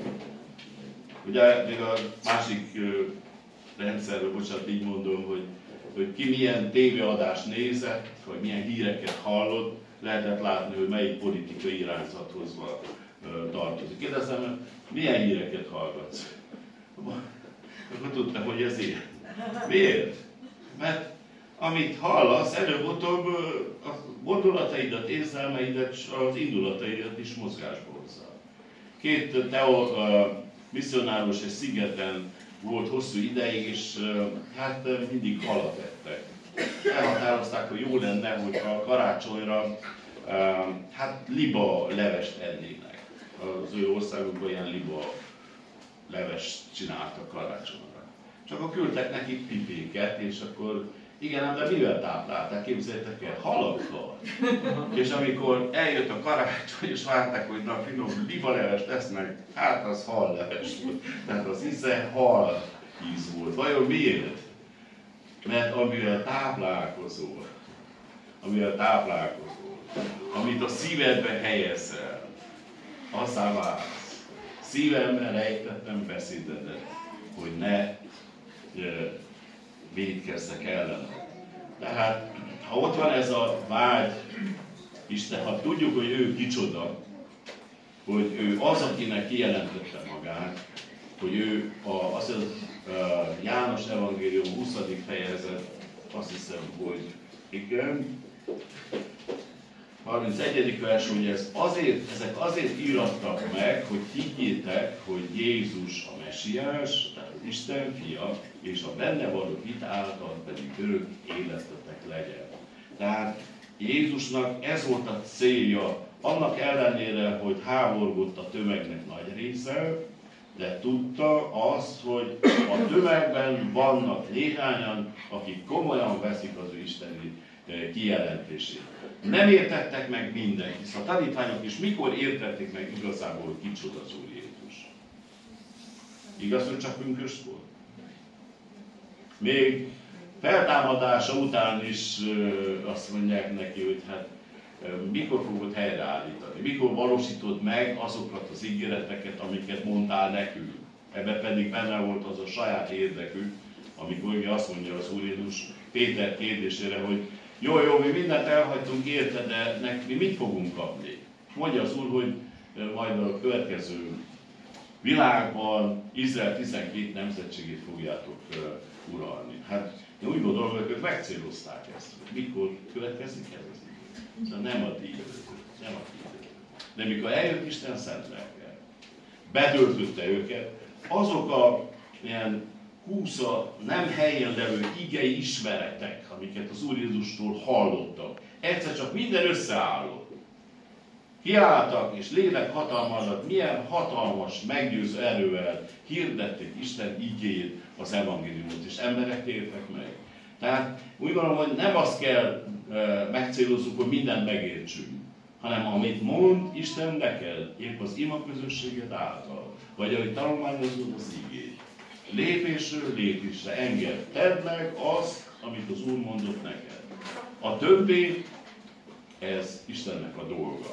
Ugye még a másik rendszerben, bocsánat, így mondom, hogy, hogy ki milyen tévéadást nézett, vagy milyen híreket hallott, lehetett látni, hogy melyik politikai irányzathoz tartozik. Kérdezem, milyen híreket hallgatsz? Akkor tudtam, hogy ez ilyen. Miért? Mert amit hallasz, előbb-utóbb a gondolataidat, érzelmeidet, az indulataidat is mozgásba hozza. Két teó misszionáros egy szigeten volt hosszú ideig, és hát mindig halat ettek. Elhatározták, hogy jó lenne, hogyha karácsonyra hát liba levest ennének. Az ő országukban ilyen liba levest csináltak karácsonyra. Csak akkor küldtek nekik pipéket, és akkor igen, de mivel táplálták? Képzeljétek el, halakkal. És amikor eljött a karácsony, és várták, hogy na finom libalevest esznek, hát az halleves volt. Tehát az íze hal íz volt. Vajon miért? Mert amivel táplálkozol, amivel táplálkozol, amit a szívedbe helyezel, azzá válsz. Szívemben rejtettem beszédedet, hogy ne védkezzek ellen. Tehát, ha ott van ez a vágy, Isten, ha tudjuk, hogy ő kicsoda, hogy ő az, akinek kijelentette magát, hogy ő a, az a, a János evangélium huszadik fejezet, azt hiszem, hogy igen, harmincegyedik vers, hogy ez azért, ezek azért írattak meg, hogy higgyétek, hogy Jézus a Mesiás, tehát az Isten fia, és a benne való hit által pedig örök életetek legyen. Tehát Jézusnak ez volt a célja, annak ellenére, hogy háborgott a tömegnek nagy része, de tudta azt, hogy a tömegben vannak néhányan, akik komolyan veszik az ő isteni kijelentését. Nem értettek meg mindenki, hisz a tanítványok is mikor értették meg igazából, hogy kicsoda az Úr Jézus. Igaz, hogy csak pünkösd volt? Még feltámadása után is azt mondják neki, hogy hát mikor fogod helyreállítani, mikor valósítod meg azokat az ígéreteket, amiket mondtál nekünk. Ebben pedig benne volt az a saját érdekük, amikor ugye azt mondja az Úr Jézus Péter kérdésére, hogy jó, jó, mi mindent elhagytunk érte, de nek, mi mit fogunk kapni? Mondja az Úr, hogy majd a következő világban Izrael tizenkét nemzetségét fogjátok uralni. Hát én úgy gondolom, hogy ők megcélozták ezt. Mikor következik ez az idő? Szóval nem a ti időtök, nem a ti időtök. De mikor eljött Isten szent lelke, betöltötte őket, azok a ilyen húsza nem helyen levő igei ismeretek, amiket az Úr Jézustól hallottak, egyszer csak minden összeállott. Kiálltak és lélek hatalmazat, milyen hatalmas, meggyőző erővel hirdették Isten igéjét, az evangéliumot, és emberek tértek meg. Tehát úgy gondolom, hogy nem azt kell e, megcélozzuk, hogy mindent megértsünk, hanem amit mond Isten neked, épp az ima közösséged által, vagy ahogy tanulmányozod az igét. Lépésről lépésre engedd, tedd meg azt, amit az Úr mondott neked. A többi, ez Istennek a dolga.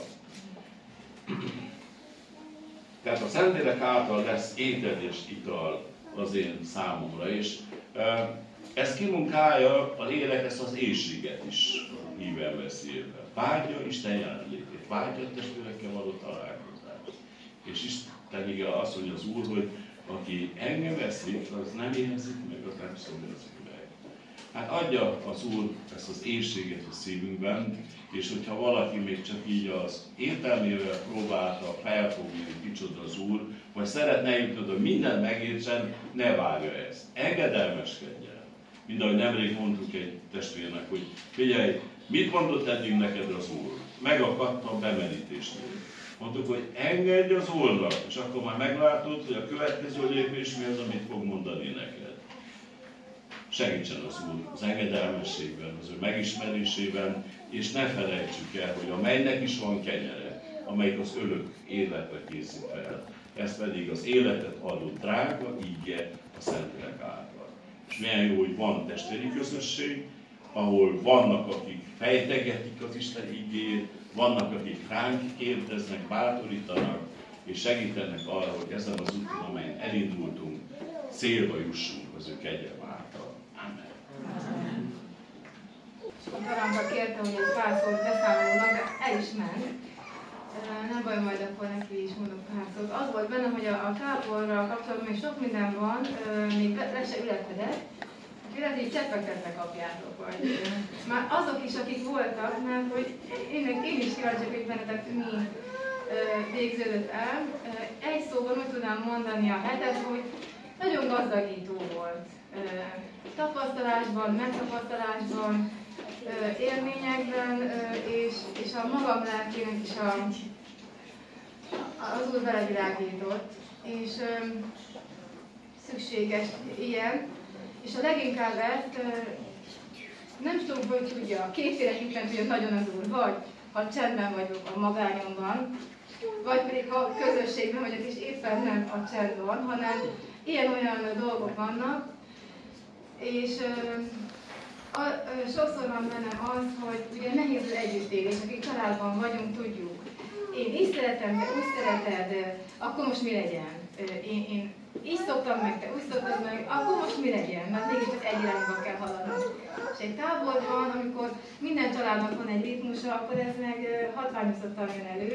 Tehát a Szentlélek által lesz étel és ital az én számomra is. ezt kimunkálja a lélek, ezt az éhséget is hív ember szívbe. Vágyja Isten jelenlétét, vágyja a testvérekkel való találkozást. És Isten ige azt mondja az Úr, hogy aki engem veszik, az nem éhezik meg, az nem szomjazik meg. Hát adja az Úr ezt az éhséget a szívünkben, és hogyha valaki még csak így az értelmével próbálta felfogni, hogy kicsoda az Úr, vagy szeretne jutni, hogy mindent megértsen, ne várja ezt. Engedelmeskedjen. Mind ahogy nemrég mondtuk egy testvérnek, hogy figyelj, mit mondott eddig neked az Úr? Megakadtam a bemerítésnél. Mondtuk, hogy engedj az Úrnak, és akkor már meglátod, hogy a következő lépés mi az, amit fog mondani neked. Segítsen az Úr az engedelmességben, az ő megismerésében, és ne felejtsük el, hogy a mennynek is van kenyere, amelyik az örök életre készít fel. Ez pedig az életet adó drága ígye a Szentlélek által. És milyen jó, hogy van testvéri közösség, ahol vannak, akik fejtegetik az Isten ígéjét, vannak, akik ránk kérdeznek, bátorítanak, és segítenek arra, hogy ezen az úton, amelyen elindultunk, célba jussunk az ő kegyelme által. Amen. A Karamba kérte, hogy egy pár szót beszámolnak, de el is ment. Nem baj, majd akkor neki is mondok pár szót. Az volt benne, hogy a, a táborral kapcsolatban még sok minden van, még le se ülepedett. Lehet, így cseppeketve kapjátok, vagy már azok is, akik voltak, mert hogy én, én is kíváncsi, hogy bennetek mi végződött el. Egy szóban úgy tudnám mondani a hetet, hogy nagyon gazdagító volt. Tapasztalásban, megtapasztalásban, élményekben, és, és a magam lelkének is a, az Úr belevilágított. És szükséges ilyen. És a leginkább ezt nem tudom, hogy tudja, kétféleképpen tudja nagyon az Úr, vagy ha csendben vagyok a magányomban, vagy pedig ha közösségben vagyok, és éppen nem a csend van, hanem ilyen-olyan dolgok vannak, és a, a, sokszor van bennem az, hogy ugye nehéz az együttélés, akik családban vagyunk, tudjuk. Én így szeretem, te úgy szereted, akkor most mi legyen? Én, én így szoktam meg, te úgy szoktad meg, akkor most mi legyen? Mert mégis csak egy irányba kell haladnunk. És egy táborban, amikor minden családnak van egy ritmusa, akkor ez meg hatványozottan jön elő.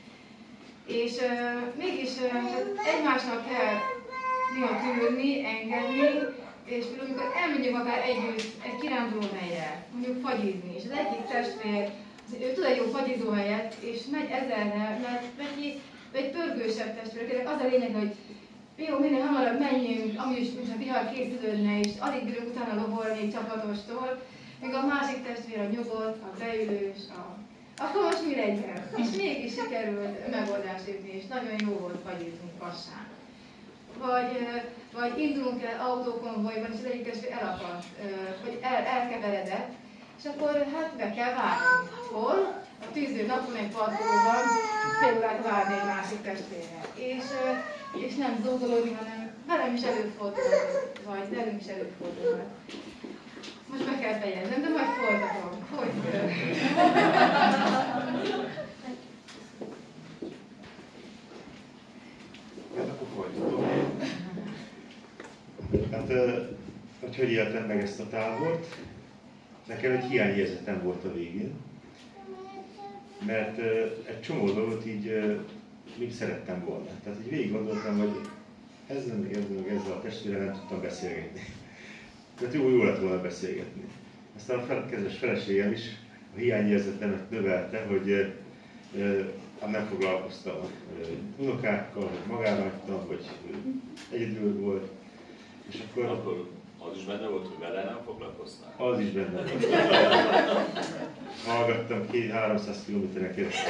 És uh, mégis uh, egymásnak kell néha tűrni, engedni, és amikor elmegyünk akár együtt egy kiránduló helyre, mondjuk fagyizni, és az egyik testvér, ő tud egy jó fagyizó helyet, és megy ezerre, mert neki egy pörgősebb testvér, az a lényeg, hogy jó, minél hamarabb menjünk, amúgy is, mintha vihar készülődne, és alig bírunk utána lobolni egy csapatostól, míg a másik testvér a nyugodt, a beülős, a... akkor most mi legyen? És mégis sikerült megoldást jutni, és nagyon jó volt fagyizni Kassán. Vagy, vagy indulunk el autókonvojban, és az egyik testvér elakadt, vagy el, elkeveredett, és akkor hát be kell várni. Hol? A tűző napon egy parkolóban fél órát várni egy másik testvérre. És, és nem zúgolódni, hanem velem is előfordulhat, vagy velünk is előfordulhat. Most be kell fejeznem, de majd folytatom. Hogy? Hát akkor folytatom. Hát, hogy hogy éltem meg ezt a tábort? Nekem egy hiányérzetem volt a végén. Mert egy csomó dolgot így még szerettem volna. Tehát így végig gondoltam, hogy ezzel meg ezzel, meg ezzel a testvérrel nem tudtam beszélgetni. Tehát jó, jó lett volna beszélgetni. Aztán a kedves feleségem is a hiányérzetemet növelte, hogy nem foglalkoztam unokákkal, hogy magára hagytam, vagy egyedül volt. És akkor... akkor az is benne volt, hogy vele nem foglalkoztál? Az is benne volt. Hallgattam ki háromszáz kilométeren keresztül.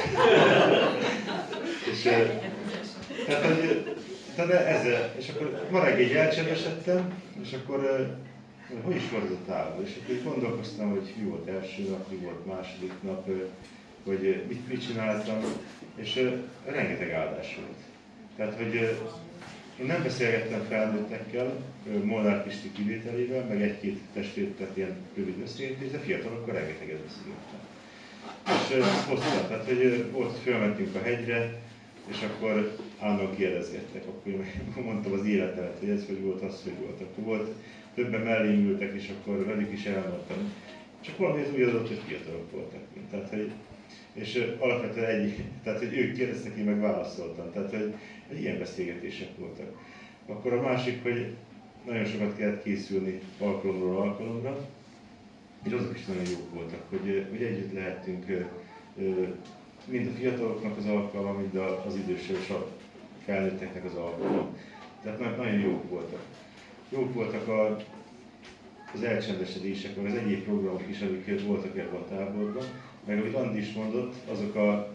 És tehát, hogy, tehát ezzel, és akkor ma reggel így elcsendesedtem, és akkor hogy is volt ez a tábor? És akkor gondolkoztam, hogy mi volt első nap, mi volt második nap, hogy mit, mit csináltam, és rengeteg áldás volt. Tehát, hogy én nem beszélgettem felnőttekkel, Molnár Pisti kivételével, meg egy-két testvértet ilyen rövid beszélgetés, de fiatalokkal rengeteget beszélgettem. És azt hoztam, tehát hogy ott fölmentünk a hegyre, és akkor állandóan kérdezgettek, akkor én mondtam az életemet, hogy ez hogy volt, az hogy volt. Akkor volt, többen mellém ültek, és akkor velük is elmondtam. Csak valami az úgy adott, hogy fiatalok voltak. Tehát, hogy, és alapvetően egy, tehát, hogy ők kérdeztek, én meg válaszoltam. Tehát, hogy, hogy ilyen beszélgetések voltak. Akkor a másik, hogy nagyon sokat kellett készülni alkalomról alkalomra, és azok is nagyon jók voltak, hogy, hogy együtt lehettünk mind a fiataloknak az alkalma, mind az idősebb és a felnőtteknek az alkalma. Tehát nagyon jók voltak. Jók voltak a, az elcsendesedések, meg az egyéb programok is, amik voltak ebben a táborban. Meg amit Andi is mondott, azok a,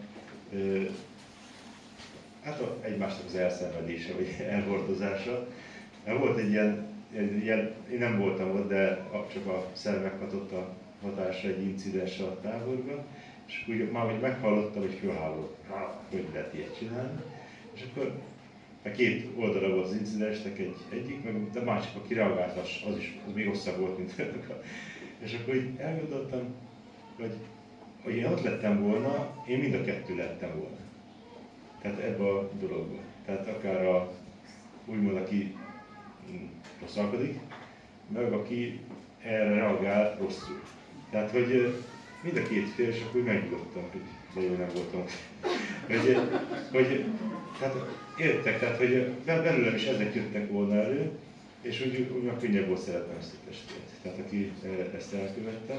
hát a, egymásnak az elszenvedése, vagy elhordozása. Volt egy ilyen, egy ilyen, én nem voltam ott, de csak a szellemek hatott a hatásra egy incidensre a táborban, és úgy már hogy meghallottam, hogy fölhállott, hogy lehet ilyet csinálni. És akkor a két oldala volt az incidensnek, egy, egyik, meg a másik, aki reagált, az is az még rosszabb volt, mint a. És akkor így elgondoltam, hogy ha én ott lettem volna, én mind a kettő lettem volna. Tehát ebbe a dologban. Tehát akár a, úgymond, aki rosszalkodik, meg aki erre reagál rosszul. Tehát, hogy mind a két fél, és akkor úgy megnyugodtam, hogy de jó nem voltam. Hogy, hogy tehát értek, tehát, hogy belőlem is ezek jöttek volna elő, és úgy, úgy már könnyebb volt szeretnem ezt a testvért. Tehát aki ezt elkövette,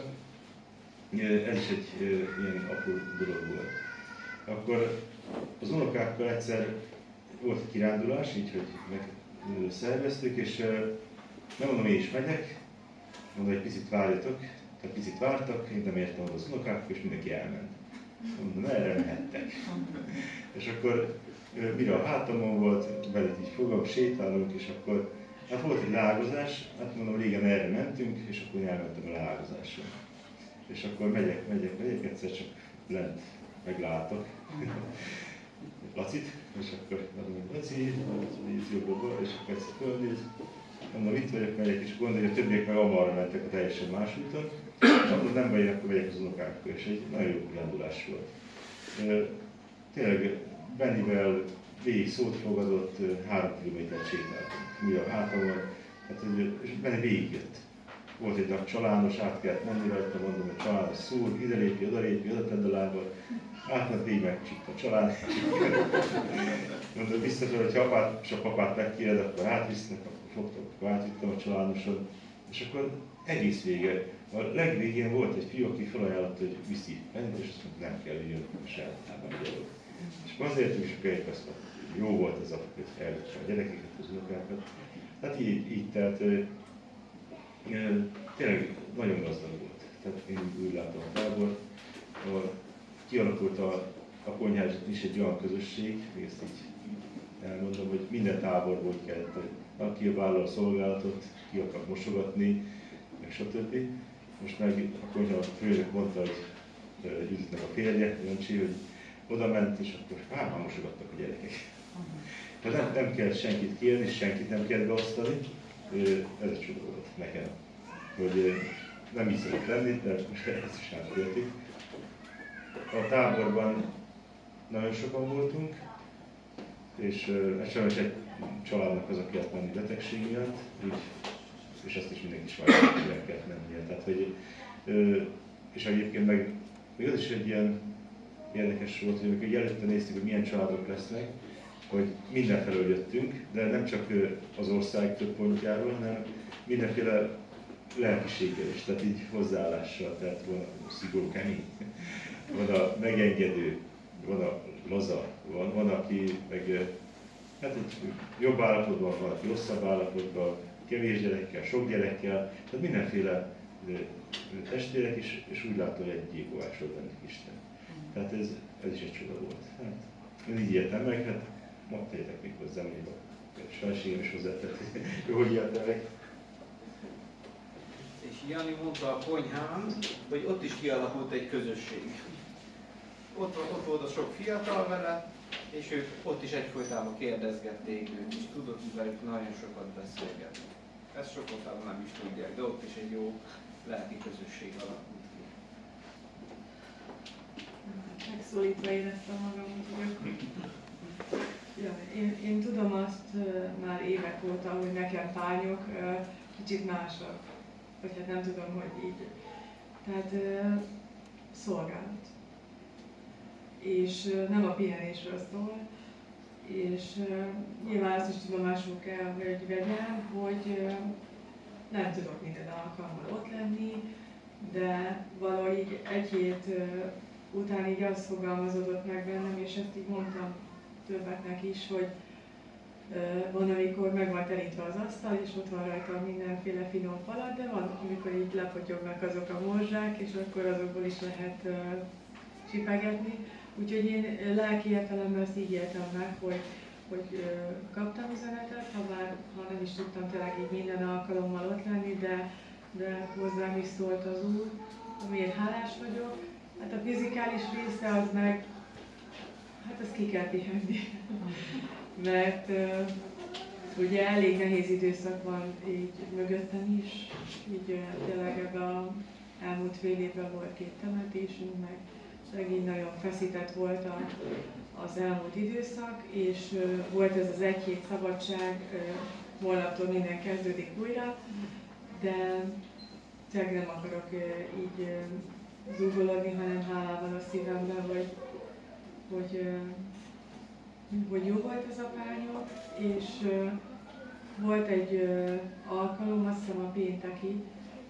ez is egy ilyen apró dolog volt. Akkor az unokákkal egyszer volt egy kirándulás, így, hogy megszerveztük, és nem mondom, én is megyek, mondom, egy picit várjatok, tehát picit vártak, én nem értem oda az unokákkal, és mindenki elment. Mondom, erre mehettek. És akkor mire a hátamon volt, veled így fogom, sétálunk, és akkor hát volt egy leágazás, hát mondom, régen erre mentünk, és akkor én elmentem a leágazásra. És akkor megyek, megyek, megyek, egyszer csak lent meglátok Lacit, és akkor mondom, hogy Laci, jobbra, és akkor egyszer fölnéz, mondom, itt vagyok, megyek, és gondolja, hogy a többiek meg amarra mentek a teljesen más úton, és mondom, nem vagy, akkor megyek az unokákkal, és egy nagyon jó kirándulás volt. Tényleg Bennivel végig szót fogadott, három kilométert sétáltunk, mi a hátamon, hát, és Benni végigjött. Volt egy nap csalános, át kellett menni rajta, mondom, hogy csalános szúr, ide lépj, oda lépj, oda tedd a lábad. Átment végig megcsikt a család. Mondom, biztos, hogy ha apát, és a papát megkéred, akkor átvisznek, akkor fogtok, akkor átvittem a csalánoson. És akkor egész vége. A legvégén volt egy fiú, aki felajánlott, hogy viszi menni, és azt mondta, nem kell, hogy jön a sajátában a gyerek. És akkor azért is a könyvbe, jó volt ez a, hogy elvitte a gyerekeket, az unokákat. Hát így, így tehát tényleg nagyon gazdag volt. Tehát én úgy látom a tábor. Kialakult a, a konyhás is egy olyan közösség, még ezt így elmondom, hogy minden táborból úgy kellett, hogy aki vállal a szolgálatot, ki akar mosogatni, meg stb. Most meg a konyha főnök mondta, hogy Juditnak a férje, Jancsi, hogy oda ment, és akkor hát, már mosogattak a gyerekek. Tehát nem, nem kell senkit kérni, senkit nem kell beosztani. Ez egy csoda volt nekem, hogy nem így szokott lenni, de most ezt is átéltük. A táborban nagyon sokan voltunk, és uh, sajnos egy családnak az, aki kellett menni betegség miatt, úgy, és azt is mindenki is várja, hogy el kellett mennie. Tehát, hogy, uh, és egyébként meg még az is egy ilyen érdekes volt, hogy amikor előtte néztük, hogy milyen családok lesznek, hogy mindenfelől jöttünk, de nem csak az ország több pontjáról, hanem mindenféle lelkiséggel is, tehát így hozzáállással, tehát van a szigorú kemény, van a megengedő, van a laza, van, van aki meg hát egy jobb állapotban, van aki rosszabb állapotban, kevés gyerekkel, sok gyerekkel, tehát mindenféle testvérek is, és úgy látom, hogy egy gyilkolás volt bennük Isten. Tehát ez, ez is egy csoda volt. Hát, én így éltem meg, hát ma tegyétek még hozzám, hogy a feleségem is hozzátett, hogy hogy éltem meg. És Jani mondta a konyhán, hogy ott is kialakult egy közösség. Ott, ott volt a sok fiatal vele, és ők ott is egyfolytában kérdezgették őt, és tudott velük nagyon sokat beszélgetni. Ezt sokan nem is tudják, de ott is egy jó lelki közösség alakult ki. Megszólítva éreztem magam, hogy Ja, én, én tudom azt uh, már évek óta, hogy nekem pányok uh, kicsit mások. Vagy hát nem tudom, hogy így. Tehát uh, szolgálat. És uh, nem a pihenésről szól. És uh, nyilván azt is tudomásul kell, hogy vegyem, hogy uh, nem tudok minden alkalommal ott lenni, de valahogy így egy hét uh, után így az fogalmazódott meg bennem, és ezt így mondtam többeknek is, hogy uh, van, amikor meg van terítve az asztal, és ott van rajta mindenféle finom falat, de van, amikor így lepotyognak azok a morzsák, és akkor azokból is lehet uh, csipegetni. Úgyhogy én lelki értelemben azt így éltem meg, hogy, hogy uh, kaptam üzenetet, ha már ha nem is tudtam tényleg így minden alkalommal ott lenni, de, de hozzám is szólt az Úr, amiért hálás vagyok. Hát a fizikális része az meg, hát azt ki kell pihenni. Mert uh, ugye elég nehéz időszak van így mögöttem is, így uh, tényleg ebben az elmúlt fél évben volt két temetésünk, meg megint nagyon feszített volt a, az elmúlt időszak, és uh, volt ez az egy hét szabadság, uh, holnaptól minden kezdődik újra, de tényleg nem akarok uh, így uh, zúgolódni, hanem hálával a szívemben, hogy, hogy, uh, hogy jó volt ez a pányok, és uh, volt egy uh, alkalom, azt hiszem a pénteki,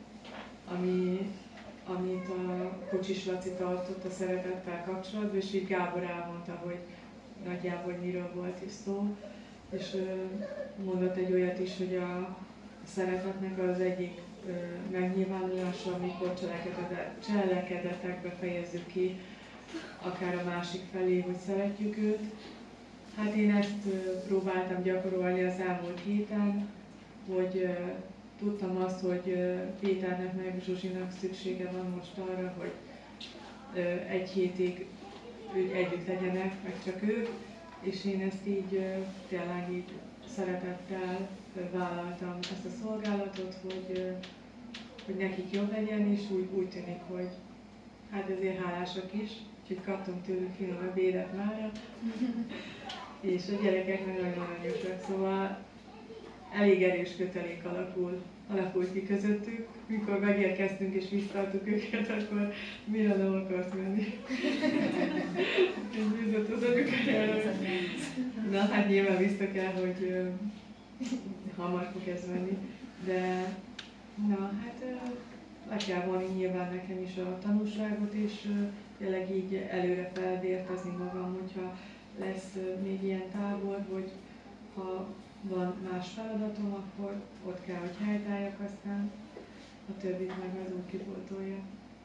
ami amit a Kocsis Laci tartott a szeretettel kapcsolatban, és így Gábor elmondta, hogy nagyjából miről volt is szó, és mondott egy olyat is, hogy a szeretetnek az egyik megnyilvánulása, amikor cselekedetekbe fejezzük ki, akár a másik felé, hogy szeretjük őt. Hát én ezt próbáltam gyakorolni az elmúlt héten, hogy tudtam azt, hogy Péternek meg Zsuzsinak szüksége van most arra, hogy egy hétig együtt legyenek, meg csak ők, és én ezt így tényleg így szeretettel vállaltam ezt a szolgálatot, hogy, hogy nekik jobb legyen, és úgy, úgy tűnik, hogy hát ezért hálásak is, úgyhogy kaptunk tőlük finom ebédet mára, és a gyerekek meg nagyon aranyosak, szóval elég erős kötelék alakul, alakult ki közöttük. Mikor megérkeztünk és visszaadtuk őket, akkor mire nem akarsz menni. És bízott az anyukájára. Na hát nyilván biztos el, hogy uh, hamar fog ez menni. De na hát uh, le kell vonni nyilván nekem is a tanulságot, és uh, tényleg így előre felvértezni magam, hogyha lesz uh, még ilyen tábor, hogy ha van más feladatom, akkor ott kell, hogy helytálljak, aztán a többit meg az úgy kipótolja.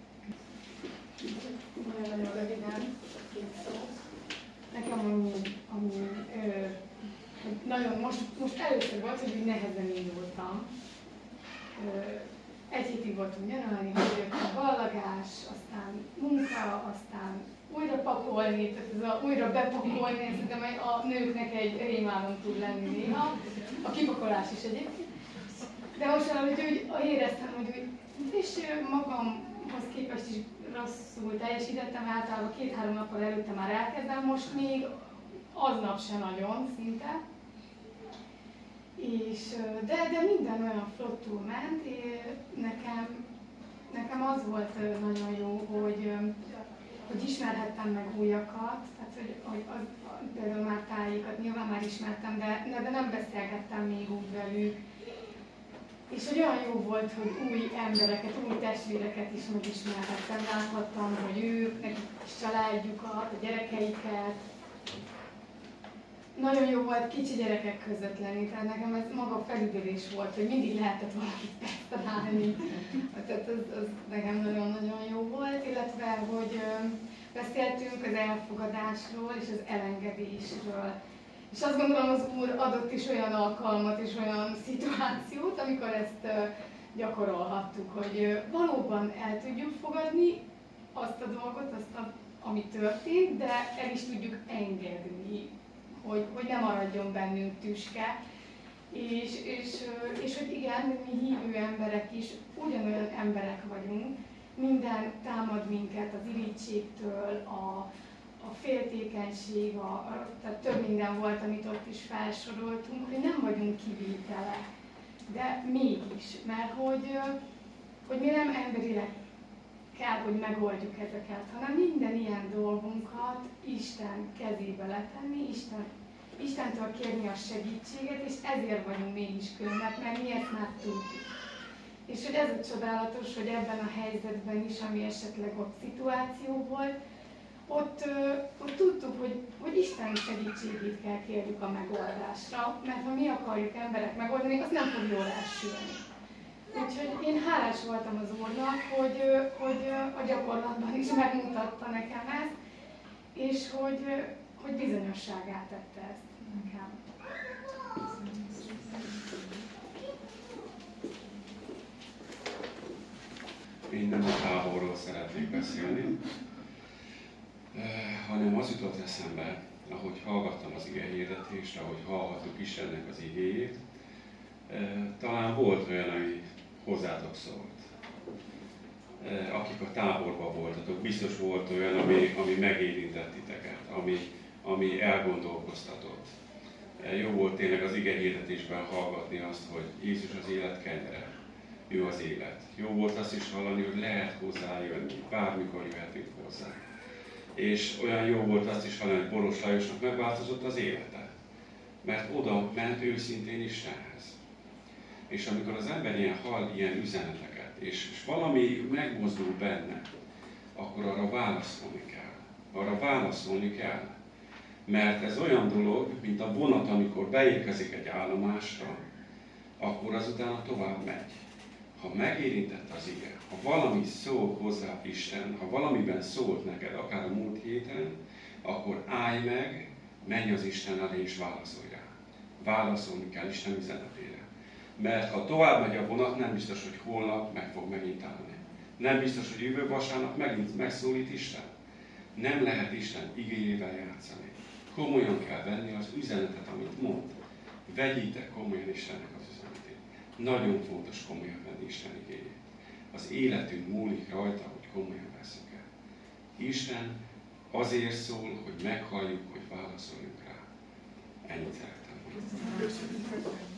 Nagyon-nagyon röviden, két szó. Nekem ami, ami ö, nagyon, most, most először volt, hogy úgy nehezen indultam. Ö, egy hétig voltunk nyaralni, hogy jött a ballagás, aztán munka, aztán újra pakolni, tehát ez a újra bepakolni, szerintem a nőknek egy rémálom tud lenni néha, a kipakolás is egyébként. De most valahogy úgy éreztem, hogy úgy, és magamhoz képest is rosszul teljesítettem, általában két-három nappal előtte már elkezdem, most még aznap se nagyon szinte. És, de, de minden olyan flottul ment, és nekem, nekem az volt nagyon jó, hogy hogy ismerhettem meg újakat, tehát hogy, hogy az, például már tájékat nyilván már ismertem, de, de nem beszélgettem még úgy velük. És hogy olyan jó volt, hogy új embereket, új testvéreket is megismerhettem, láthattam, hogy ők, nekik is családjukat, a gyerekeiket. Nagyon jó volt kicsi gyerekek között lenni, tehát nekem ez maga felüdülés volt, hogy mindig lehetett valakit tesztelálni. Tehát az, az nekem nagyon-nagyon jó volt, illetve hogy beszéltünk az elfogadásról és az elengedésről. És azt gondolom, az Úr adott is olyan alkalmat és olyan szituációt, amikor ezt gyakorolhattuk, hogy valóban el tudjuk fogadni azt a dolgot, azt a, ami történt, de el is tudjuk engedni. Hogy, hogy ne maradjon bennünk tüske, és, és, és hogy igen, mi hívő emberek is ugyanolyan emberek vagyunk, minden támad minket az irítségtől, a, a féltékenység, a, a, tehát több minden volt, amit ott is felsoroltunk, hogy nem vagyunk kivételek. De mégis, mert hogy, hogy mi nem emberileg kell, hogy megoldjuk ezeket, hanem minden ilyen dolgunkat Isten kezébe letenni, Isten, Istentől kérni a segítséget, és ezért vagyunk mégis különbek, mert mi ezt már tudjuk. És hogy ez a csodálatos, hogy ebben a helyzetben is, ami esetleg ott szituáció volt, ott, ott tudtuk, hogy, hogy Isten segítségét kell kérjük a megoldásra, mert ha mi akarjuk emberek megoldani, az nem fog jól elsülni. Úgyhogy én hálás voltam az Úrnak, hogy, hogy a gyakorlatban is megmutatta nekem ezt, és hogy, hogy bizonyosságá tette ezt nekem. Én nem a távolról szeretnék beszélni, hanem az jutott eszembe, ahogy hallgattam az ige hirdetést, ahogy hallgattuk Istennek az igéjét, talán volt olyan, ami hozzátok szólt. Akik a táborban voltatok, biztos volt olyan, ami, ami megérintett titeket, ami, ami elgondolkoztatott. Jó volt tényleg az ige hirdetésben hallgatni azt, hogy Jézus az élet kenyere, ő az élet. Jó volt azt is hallani, hogy lehet hozzájönni, bármikor jöhetünk hozzá. És olyan jó volt azt is hallani, hogy Boros Lajosnak megváltozott az élete. Mert oda ment őszintén Istenhez. És amikor az ember ilyen hall ilyen üzeneteket, és, és valami megmozdul benne, akkor arra válaszolni kell. Arra válaszolni kell. Mert ez olyan dolog, mint a vonat, amikor beérkezik egy állomásra, akkor azután tovább megy. Ha megérintett az ige, ha valami szól hozzá Isten, ha valamiben szólt neked, akár a múlt héten, akkor állj meg, menj az Isten elé és válaszolj rá. Válaszolni kell Isten üzenetére. Mert ha tovább megy a vonat, nem biztos, hogy holnap meg fog megint állni. Nem biztos, hogy jövő vasárnap megint megszólít Isten. Nem lehet Isten igéjével játszani. Komolyan kell venni az üzenetet, amit mond. Vegyétek komolyan Istennek az üzenetét. Nagyon fontos komolyan venni Isten igéjét. Az életünk múlik rajta, hogy komolyan veszünk el. Isten azért szól, hogy meghalljuk, hogy válaszoljunk rá. Ennyit szerettem volna.